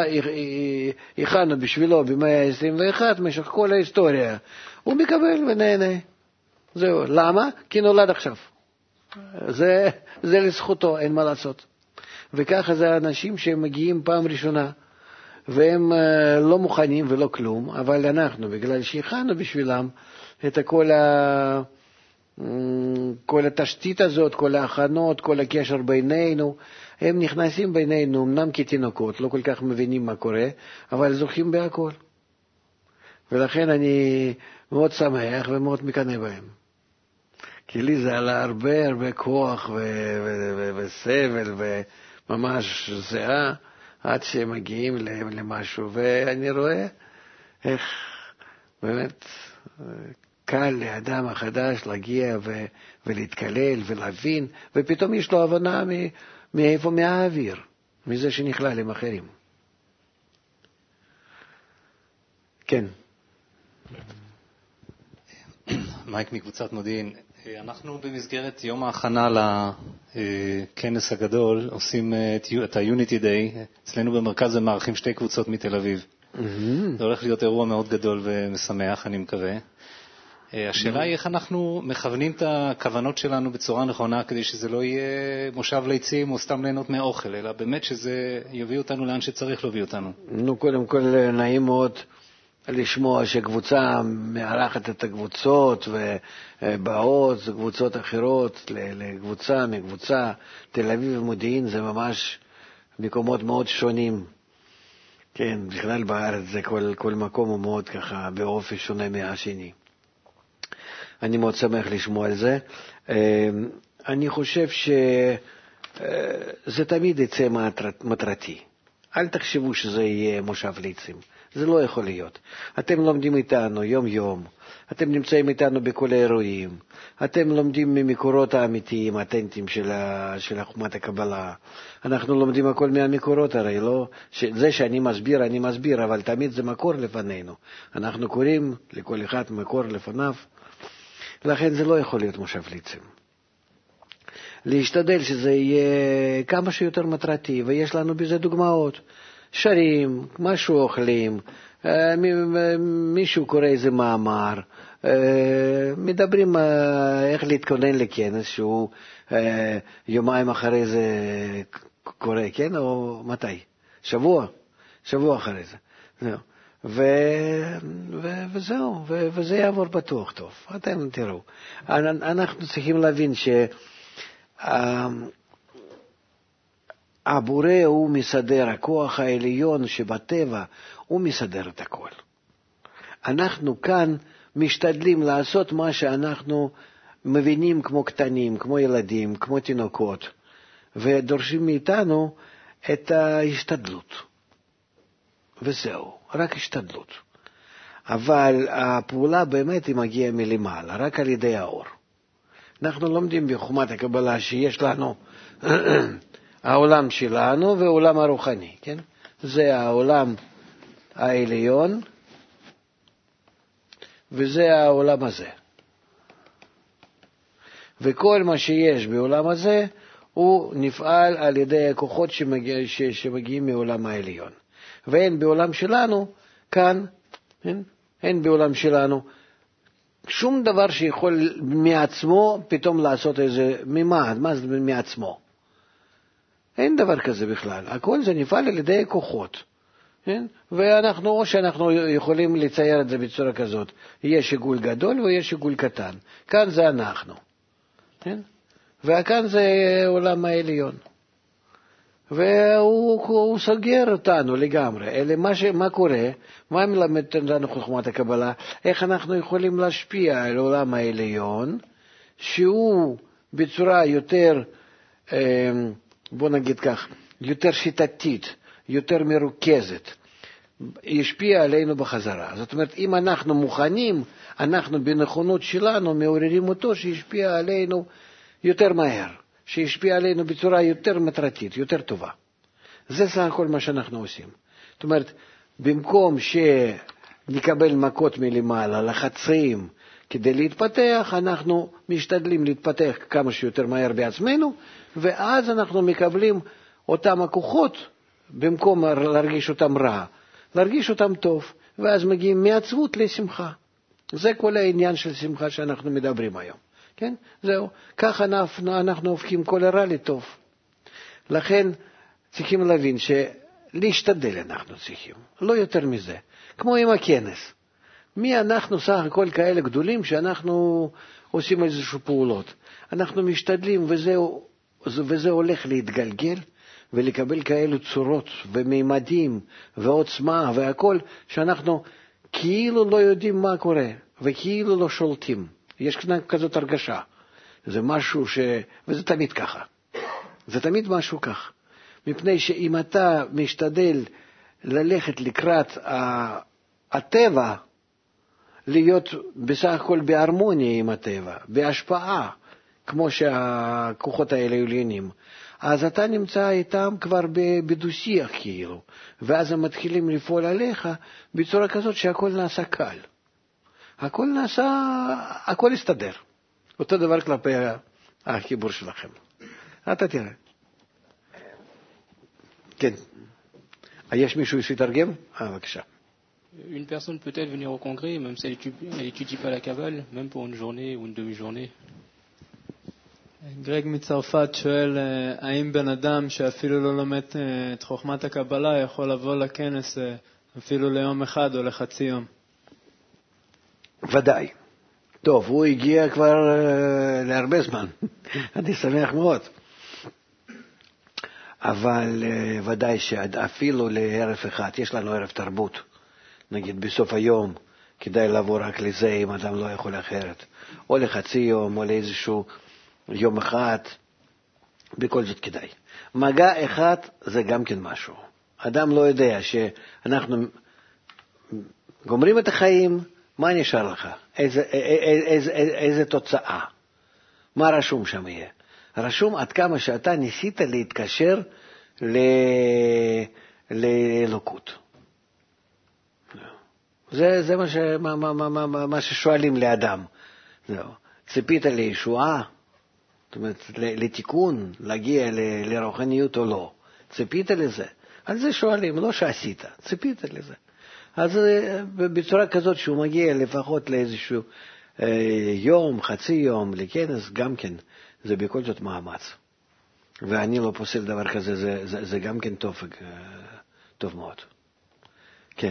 שהכנו בשבילו במאה ה-עשרים ואחת, משך כל ההיסטוריה, הוא מקבל ונהנה. זהו. למה? כי נולד עכשיו. זה, זה לזכותו, אין מה לעשות. וככה זה אנשים שהם מגיעים פעם ראשונה, והם לא מוכנים ולא כלום, אבל אנחנו, בגלל שהכנו בשבילם את כל, ה... כל התשתית הזאת, כל ההכנות, כל הקשר בינינו, הם נכנסים בינינו, אמנם כתינוקות, לא כל כך מבינים מה קורה, אבל זוכים בהכל. ולכן אני מאוד שמח ומאוד מקנא בהם. כי לי זה עלה הרבה הרבה כוח ו... ו... ו... וסבל וממש זהה, עד שהם מגיעים למשהו, ואני רואה איך באמת קל לאדם החדש להגיע ו- ולהתקלל ולהבין, ופתאום יש לו הבנה מ- מאיפה מהאוויר, מזה שנכלל עם אחרים. כן. מייק מקבוצת מודיעין. אנחנו במסגרת יום ההכנה לכנס הגדול עושים את ה-Unity Day. אצלנו במרכז ומארחים שתי קבוצות מתל אביב. זה הולך להיות אירוע מאוד גדול ומשמח, אני מקווה. השאלה היא איך אנחנו מכוונים את הכוונות שלנו בצורה נכונה, כדי שזה לא יהיה מושב ליצים או סתם ליהנות מהאוכל, אלא באמת שזה יביא אותנו לאן שצריך להביא אותנו. נו, קודם כל נעים מאוד לשמוע שקבוצה מארחת את הקבוצות ובאות קבוצות אחרות לקבוצה מקבוצה. תל אביב ומודיעין זה ממש מקומות מאוד שונים. כן, בכלל בארץ זה כל, כל מקום הוא מאוד ככה באופי שונה מהשני. אני מאוד שמח לשמוע על זה. אני חושב שזה תמיד יצא מטרתי. אל תחשבו שזה יהיה מושב ליצים. זה לא יכול להיות. אתם לומדים איתנו יום יום. אתם נמצאים איתנו בכל האירועים. אתם לומדים ממקורות האמיתיים, האותנטיים של, של חוכמת הקבלה. אנחנו לומדים הכל מהמקורות הרי, לא? זה שאני מסביר, אני מסביר, אבל תמיד זה מקור לפנינו. אנחנו קוראים לכל אחד מקור לפניו. לכן זה לא יכול להיות מושב ליצים. להשתדל שזה יהיה כמה שיותר מטרתי, ויש לנו בזה דוגמאות. שרים, משהו אוכלים, מישהו קורא איזה מאמר, מדברים איך להתכונן לכנס שהוא יומיים אחרי זה קורה, כן? או מתי? שבוע, שבוע אחרי זה. זהו. ו... ו... וזהו, ו... וזה יעבור בטוח טוב. אתם תראו. אנחנו צריכים להבין שהבורא הוא מסדר, הכוח העליון שבטבע הוא מסדר את הכל. אנחנו כאן משתדלים לעשות מה שאנחנו מבינים כמו קטנים, כמו ילדים, כמו תינוקות, ודורשים מאיתנו את ההשתדלות. וזהו, רק השתדלות. אבל הפעולה באמת היא מגיעה מלמעלה, רק על ידי האור. אנחנו לומדים בחוכמת הקבלה שיש לנו העולם שלנו והעולם הרוחני, כן? זה העולם העליון וזה העולם הזה. וכל מה שיש בעולם הזה הוא נפעל על ידי הכוחות שמגיע, שמגיעים מעולם העליון. ואין בעולם שלנו כאן, אין, אין בעולם שלנו שום דבר שיכול מעצמו פתאום לעשות איזה ממד, מה זה מעצמו? אין דבר כזה בכלל. הכל זה נפעל על ידי כוחות. כן? ואנחנו, או שאנחנו יכולים לצייר את זה בצורה כזאת. יש עיגול גדול ויש עיגול קטן. כאן זה אנחנו. כן? וכאן זה עולם העליון. והוא סוגר אותנו לגמרי. אלה מה, ש, מה קורה, מה מלמד לנו חוכמת הקבלה, איך אנחנו יכולים להשפיע על עולם העליון, שהוא בצורה יותר, בוא נגיד כך, יותר שיטתית, יותר מרוכזת, ישפיע עלינו בחזרה. זאת אומרת, אם אנחנו מוכנים, אנחנו בנכונות שלנו מעוררים אותו שישפיע עלינו יותר מהר. שישפיע עלינו בצורה יותר מטרתית, יותר טובה. זה סך הכל מה שאנחנו עושים. זאת אומרת, במקום שנקבל מכות מלמעלה, לחצים, כדי להתפתח, אנחנו משתדלים להתפתח כמה שיותר מהר בעצמנו, ואז אנחנו מקבלים אותם הכוחות, במקום להרגיש אותם רע, להרגיש אותם טוב, ואז מגיעים מעצבות לשמחה. זה כל העניין של שמחה שאנחנו מדברים היום. כן? זהו. ככה אנחנו, אנחנו הופכים כל הרע לטוב. לכן צריכים להבין שלהשתדל אנחנו צריכים, לא יותר מזה. כמו עם הכנס. מי אנחנו סך הכל כאלה גדולים שאנחנו עושים איזשהו פעולות. אנחנו משתדלים וזה, וזה הולך להתגלגל ולקבל כאלו צורות ומימדים ועוצמה והכל שאנחנו כאילו לא יודעים מה קורה וכאילו לא שולטים. יש כזאת הרגשה. זה משהו ש... וזה תמיד ככה. זה תמיד משהו כך. מפני שאם אתה משתדל ללכת לקראת הטבע, להיות בסך הכל בהרמוניה עם הטבע, בהשפעה, כמו שהכוחות האלה עליונים, אז אתה נמצא איתם כבר בדו-שיח כאילו, ואז הם מתחילים לפעול עליך בצורה כזאת שהכל נעשה קל. הכל נעשה, הכל יסתדר. אותו דבר כלפי החיבור שלכם. אתה תראה. כן. יש מישהו שיתרגם? אה, בבקשה. Une personne peut être venir au congrès, même si elle n'étudie pas la Kabbale, même pour une journée ou une demi-journée. גרג מצרפת שואל, האם בן אדם שאפילו לא לומד את חוכמת הקבלה יכול לבוא לכנס אפילו ליום אחד או לחצי יום? ודאי. טוב, הוא הגיע כבר להרבה זמן. אני שמח מאוד. אבל ודאי שאפילו לערב אחד, יש לנו ערב תרבות, נגיד בסוף היום, כדאי לבוא רק לזה אם אדם לא יכול אחרת. או לחצי יום, או לאיזשהו יום אחד, בכל זאת כדאי. מגע אחד זה גם כן משהו. אדם לא יודע שאנחנו גומרים את החיים, מה נשאר לך? איזה, איזה, איזה, איזה תוצאה? מה רשום שם יהיה? רשום עד כמה שאתה ניסית להתקשר ל... לאלוקות. זה, זה מה, ש... מה, מה, מה, מה, מה ששואלים לאדם. זהו. ציפית לישועה? זאת אומרת, לתיקון, להגיע ל... לרוחניות או לא. ציפית לזה? על זה שואלים, לא שעשית, ציפית לזה. אז בצורה כזאת שהוא מגיע לפחות לאיזשהו אה, יום, חצי יום, לכנס, גם כן, זה בכל זאת מאמץ. ואני לא פוסל דבר כזה, זה, זה, זה גם כן טוב, טוב מאוד. כן.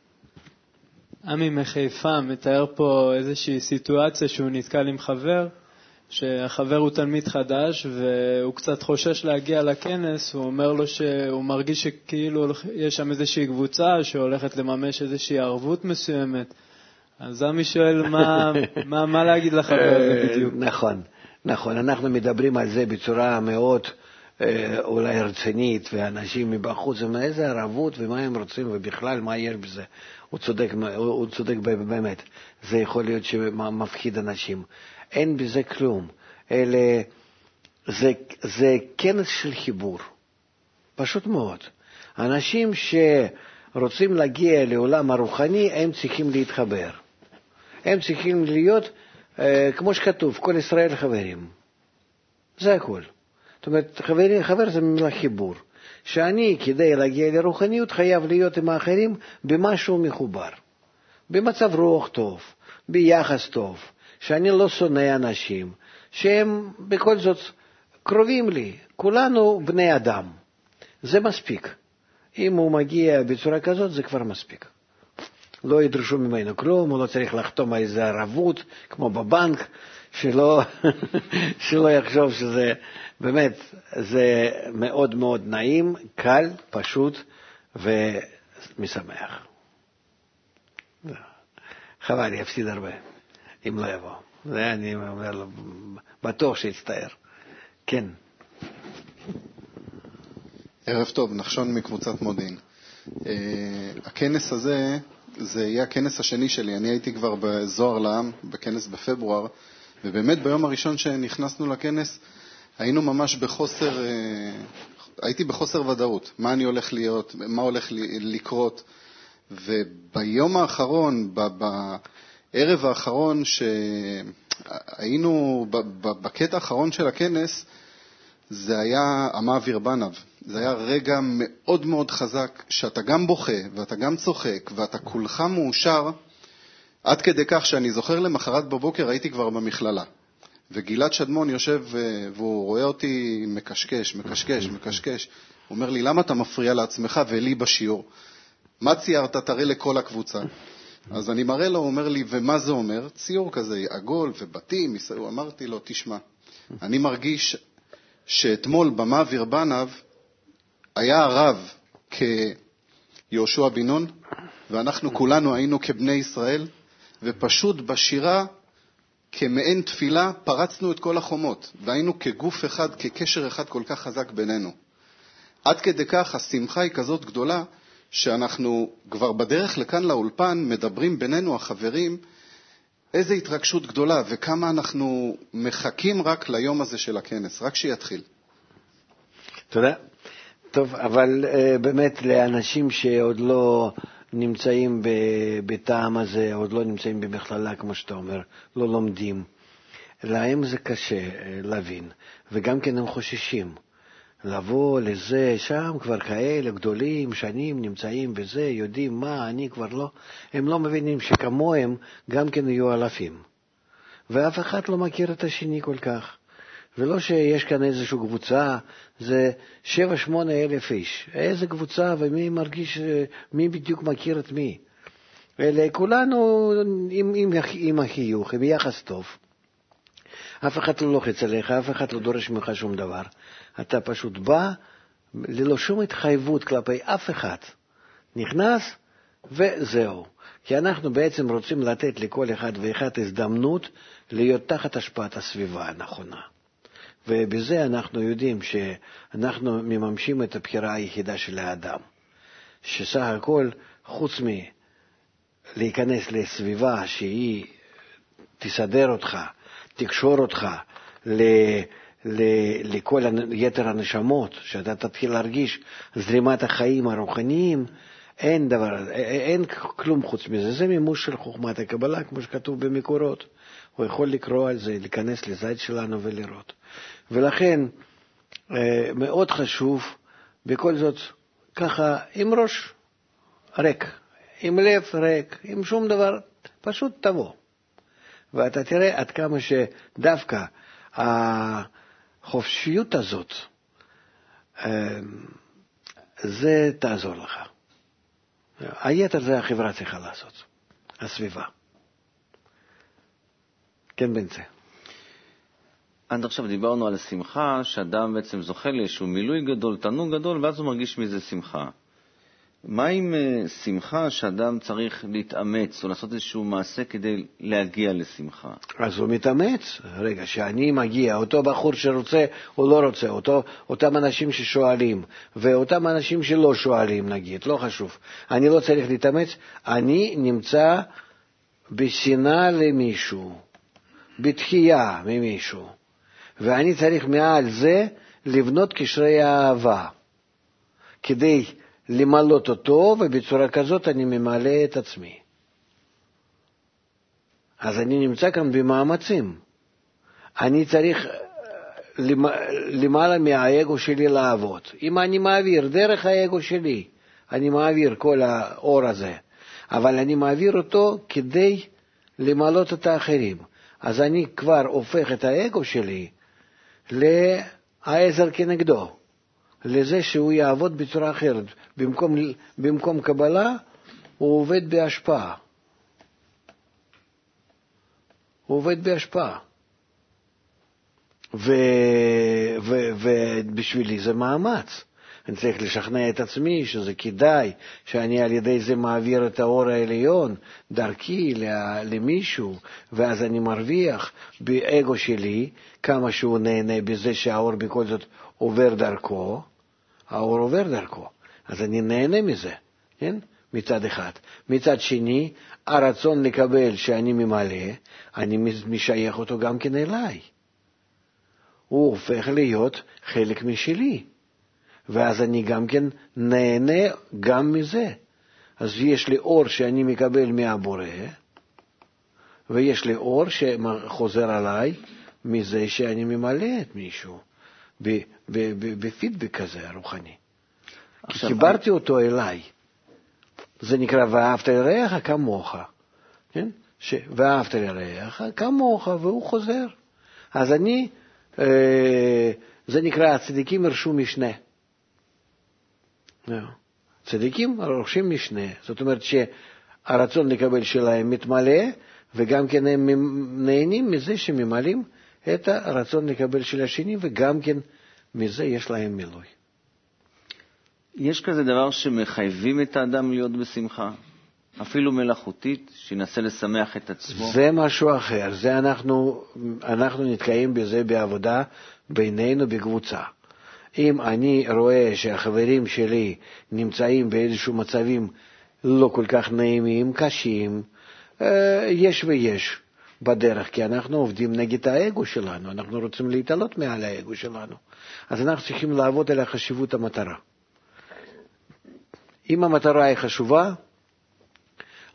עמי מחיפה מתאר פה איזושהי סיטואציה שהוא נתקל עם חבר, שהחבר הוא תלמיד חדש והוא קצת חושש להגיע לכנס, הוא אומר לו שהוא מרגיש שכאילו יש שם איזושהי קבוצה שהולכת לממש איזושהי ערבות מסוימת. אז עמי שואל מה, מה, מה להגיד לחבר הזה בדיוק. נכון, נכון. אנחנו מדברים על זה בצורה מאוד אולי רצינית, ואנשים מבחוץ, איזה ערבות ומה הם רוצים ובכלל מה יש בזה. הוא צודק, הוא צודק באמת. זה יכול להיות שמפחיד אנשים. אין בזה כלום. אלה, זה, זה כנס של חיבור. פשוט מאוד. אנשים שרוצים להגיע לעולם הרוחני, הם צריכים להתחבר. הם צריכים להיות, אה, כמו שכתוב, כל ישראל חברים. זה הכל. זאת אומרת, חבר, חבר זה מילה חיבור. שאני, כדי להגיע לרוחניות, חייב להיות עם האחרים במשהו מחובר. במצב רוח טוב, ביחס טוב. שאני לא שונא אנשים, שהם בכל זאת קרובים לי. כולנו בני אדם. זה מספיק. אם הוא מגיע בצורה כזאת, זה כבר מספיק. לא ידרשו ממנו כלום, הוא לא צריך לחתום על איזה ערבות, כמו בבנק, שלא, שלא יחשוב שזה, באמת, זה מאוד מאוד נעים, קל, פשוט ומשמח. חבל, יפסיד הרבה. אם לא יבוא. זה אני אומר לו, בטוח שיצטער. כן. ערב טוב, נחשון מקבוצת מודיעין. הכנס הזה, זה יהיה הכנס השני שלי. אני הייתי כבר בזוהר לעם, בכנס בפברואר, ובאמת ביום הראשון שנכנסנו לכנס, היינו ממש בחוסר, הייתי בחוסר ודאות. מה אני הולך להיות, מה הולך לקרות. וביום האחרון, ב... ערב האחרון שהיינו בקטע האחרון של הכנס, זה היה המעביר בניו. זה היה רגע מאוד מאוד חזק, שאתה גם בוכה ואתה גם צוחק ואתה כולך מאושר, עד כדי כך שאני זוכר למחרת בבוקר הייתי כבר במכללה. וגלעד שדמון יושב והוא רואה אותי מקשקש, מקשקש, מקשקש. הוא אומר לי, למה אתה מפריע לעצמך ולי בשיעור? מה ציירת? תראה לכל הקבוצה. אז אני מראה לו, הוא אומר לי, ומה זה אומר? ציור כזה, עגול ובתים. אמרתי לו, תשמע, אני מרגיש שאתמול במעביר בניו היה הרב כיהושע בן נון, ואנחנו כולנו היינו כבני ישראל, ופשוט בשירה, כמעין תפילה, פרצנו את כל החומות, והיינו כגוף אחד, כקשר אחד כל כך חזק בינינו. עד כדי כך השמחה היא כזאת גדולה, שאנחנו כבר בדרך לכאן לאולפן מדברים בינינו החברים, איזו התרגשות גדולה וכמה אנחנו מחכים רק ליום הזה של הכנס, רק שיתחיל. תודה. טוב, אבל uh, באמת לאנשים שעוד לא נמצאים בטעם הזה, עוד לא נמצאים במכללה, כמו שאתה אומר, לא לומדים. להם זה קשה להבין, וגם כן הם חוששים. לבוא לזה, שם כבר כאלה גדולים, שנים נמצאים בזה, יודעים מה, אני כבר לא, הם לא מבינים שכמוהם גם כן יהיו אלפים. ואף אחד לא מכיר את השני כל כך. ולא שיש כאן איזושהי קבוצה, זה שבע, שמונה אלף איש. איזה קבוצה ומי מרגיש, מי בדיוק מכיר את מי. אלה כולנו עם, עם, עם החיוך, עם יחס טוב. אף אחד לא לוחץ עליך, אף אחד לא דורש ממך שום דבר. אתה פשוט בא ללא שום התחייבות כלפי אף אחד. נכנס וזהו. כי אנחנו בעצם רוצים לתת לכל אחד ואחד הזדמנות להיות תחת השפעת הסביבה הנכונה. ובזה אנחנו יודעים שאנחנו מממשים את הבחירה היחידה של האדם. שסך הכל, חוץ מלהיכנס לסביבה שהיא תסדר אותך, תקשור אותך ל, ל, לכל יתר הנשמות, שאתה תתחיל להרגיש זרימת החיים הרוחניים, אין דבר, אין כלום חוץ מזה. זה מימוש של חוכמת הקבלה, כמו שכתוב במקורות. הוא יכול לקרוא על זה, להיכנס לזית שלנו ולראות. ולכן מאוד חשוב, בכל זאת, ככה, עם ראש ריק, עם לב ריק, עם שום דבר, פשוט תבוא. ואתה תראה עד כמה שדווקא החופשיות הזאת, זה תעזור לך. היתר זה החברה צריכה לעשות, הסביבה. כן, בן זה. עד עכשיו דיברנו על השמחה, שאדם בעצם זוכה לאיזשהו מילוי גדול, תענוג גדול, ואז הוא מרגיש מזה שמחה. מה עם שמחה שאדם צריך להתאמץ או לעשות איזשהו מעשה כדי להגיע לשמחה? אז הוא מתאמץ. רגע, שאני מגיע, אותו בחור שרוצה או לא רוצה, אותו, אותם אנשים ששואלים, ואותם אנשים שלא שואלים, נגיד, לא חשוב. אני לא צריך להתאמץ, אני נמצא בשנאה למישהו, בתחייה ממישהו, ואני צריך מעל זה לבנות קשרי אהבה, כדי למלות אותו, ובצורה כזאת אני ממלא את עצמי. אז אני נמצא כאן במאמצים. אני צריך למעלה מהאגו שלי לעבוד. אם אני מעביר דרך האגו שלי, אני מעביר כל האור הזה, אבל אני מעביר אותו כדי למלות את האחרים. אז אני כבר הופך את האגו שלי לעזר כנגדו. לזה שהוא יעבוד בצורה אחרת. במקום, במקום קבלה, הוא עובד בהשפעה. הוא עובד בהשפעה. ו, ו, ובשבילי זה מאמץ. אני צריך לשכנע את עצמי שזה כדאי, שאני על ידי זה מעביר את האור העליון דרכי למישהו, ואז אני מרוויח באגו שלי כמה שהוא נהנה בזה שהאור בכל זאת עובר דרכו, האור עובר דרכו, אז אני נהנה מזה, כן? מצד אחד. מצד שני, הרצון לקבל שאני ממלא, אני משייך אותו גם כן אליי. הוא הופך להיות חלק משלי. ואז אני גם כן נהנה גם מזה. אז יש לי אור שאני מקבל מהבורא, ויש לי אור שחוזר עליי מזה שאני ממלא את מישהו, בפידבק כזה רוחני. כי חיברתי אותו אליי. זה נקרא ואהבת לרעך כמוך. כן? ואהבת לרעך כמוך, והוא חוזר. אז אני, זה נקרא הצדיקים הרשו משנה. צדיקים רוכשים משנה, זאת אומרת שהרצון לקבל שלהם מתמלא, וגם כן הם נהנים מזה שממלאים את הרצון לקבל של השני, וגם כן מזה יש להם מילוי. יש כזה דבר שמחייבים את האדם להיות בשמחה, אפילו מלאכותית, שינסה לשמח את עצמו? זה משהו אחר, זה אנחנו, אנחנו נתקעים בזה בעבודה בינינו בקבוצה. אם אני רואה שהחברים שלי נמצאים באיזשהו מצבים לא כל כך נעימים, קשים, יש ויש בדרך, כי אנחנו עובדים נגד האגו שלנו, אנחנו רוצים להתעלות מעל האגו שלנו. אז אנחנו צריכים לעבוד על חשיבות המטרה. אם המטרה היא חשובה,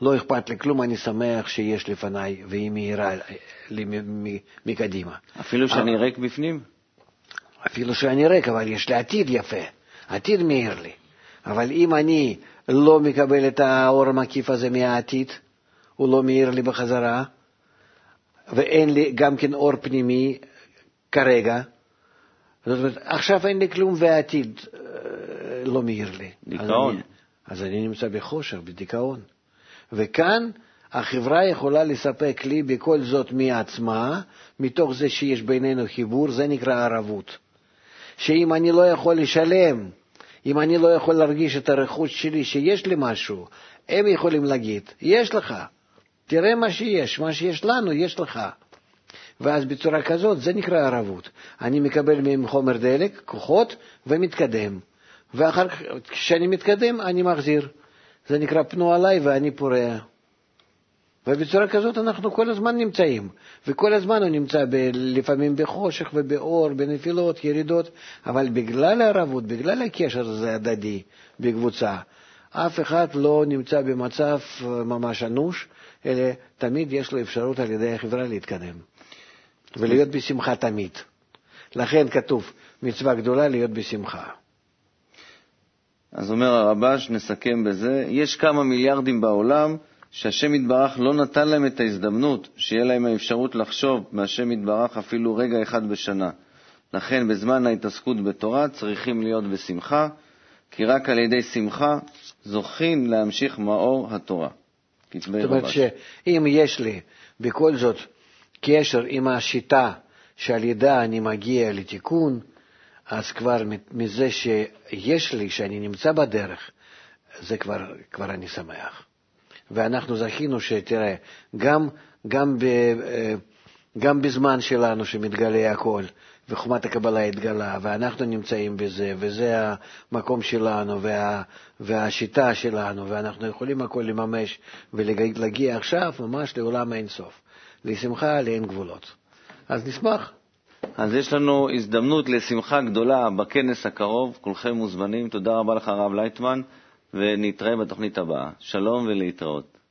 לא אכפת לי כלום, אני שמח שיש לפניי, והיא מהירה לי מקדימה. אפילו שאני ריק בפנים? אפילו שאני ריק, אבל יש לי עתיד יפה, עתיד מהיר לי. אבל אם אני לא מקבל את האור המקיף הזה מהעתיד, הוא לא מהיר לי בחזרה, ואין לי גם כן אור פנימי כרגע, זאת אומרת, עכשיו אין לי כלום והעתיד לא מהיר לי. דיכאון. אז אני נמצא בחושך, בדיכאון. וכאן החברה יכולה לספק לי בכל זאת מעצמה, מתוך זה שיש בינינו חיבור, זה נקרא ערבות. שאם אני לא יכול לשלם, אם אני לא יכול להרגיש את הרכוש שלי שיש לי משהו, הם יכולים להגיד, יש לך, תראה מה שיש, מה שיש לנו, יש לך. ואז בצורה כזאת, זה נקרא ערבות. אני מקבל מהם חומר דלק, כוחות, ומתקדם. ואחר כך, כשאני מתקדם, אני מחזיר. זה נקרא פנו עליי ואני פורע. ובצורה כזאת אנחנו כל הזמן נמצאים. וכל הזמן הוא נמצא ב, לפעמים בחושך ובאור, בנפילות, ירידות. אבל בגלל הערבות, בגלל הקשר הזה הדדי בקבוצה, אף אחד לא נמצא במצב ממש אנוש, אלא תמיד יש לו אפשרות על ידי החברה להתקדם. ולהיות בשמחה תמיד. לכן כתוב, מצווה גדולה להיות בשמחה. אז אומר הרבש, נסכם בזה, יש כמה מיליארדים בעולם שהשם יתברך לא נתן להם את ההזדמנות, שיהיה להם האפשרות לחשוב מהשם יתברך אפילו רגע אחד בשנה. לכן בזמן ההתעסקות בתורה צריכים להיות בשמחה, כי רק על ידי שמחה זוכים להמשיך מאור התורה. זאת אומרת שאם יש לי בכל זאת קשר עם השיטה שעל ידה אני מגיע לתיקון, אז כבר מזה שיש לי, שאני נמצא בדרך, זה כבר, כבר אני שמח. ואנחנו זכינו שתראה, גם, גם, ב, גם בזמן שלנו שמתגלה הכל, וחומת הקבלה התגלה, ואנחנו נמצאים בזה, וזה המקום שלנו, וה, והשיטה שלנו, ואנחנו יכולים הכל לממש, ולהגיע עכשיו ממש לעולם אין סוף. לשמחה לאין גבולות. אז נשמח. אז יש לנו הזדמנות לשמחה גדולה בכנס הקרוב, כולכם מוזמנים. תודה רבה לך הרב לייטמן, ונתראה בתוכנית הבאה. שלום ולהתראות.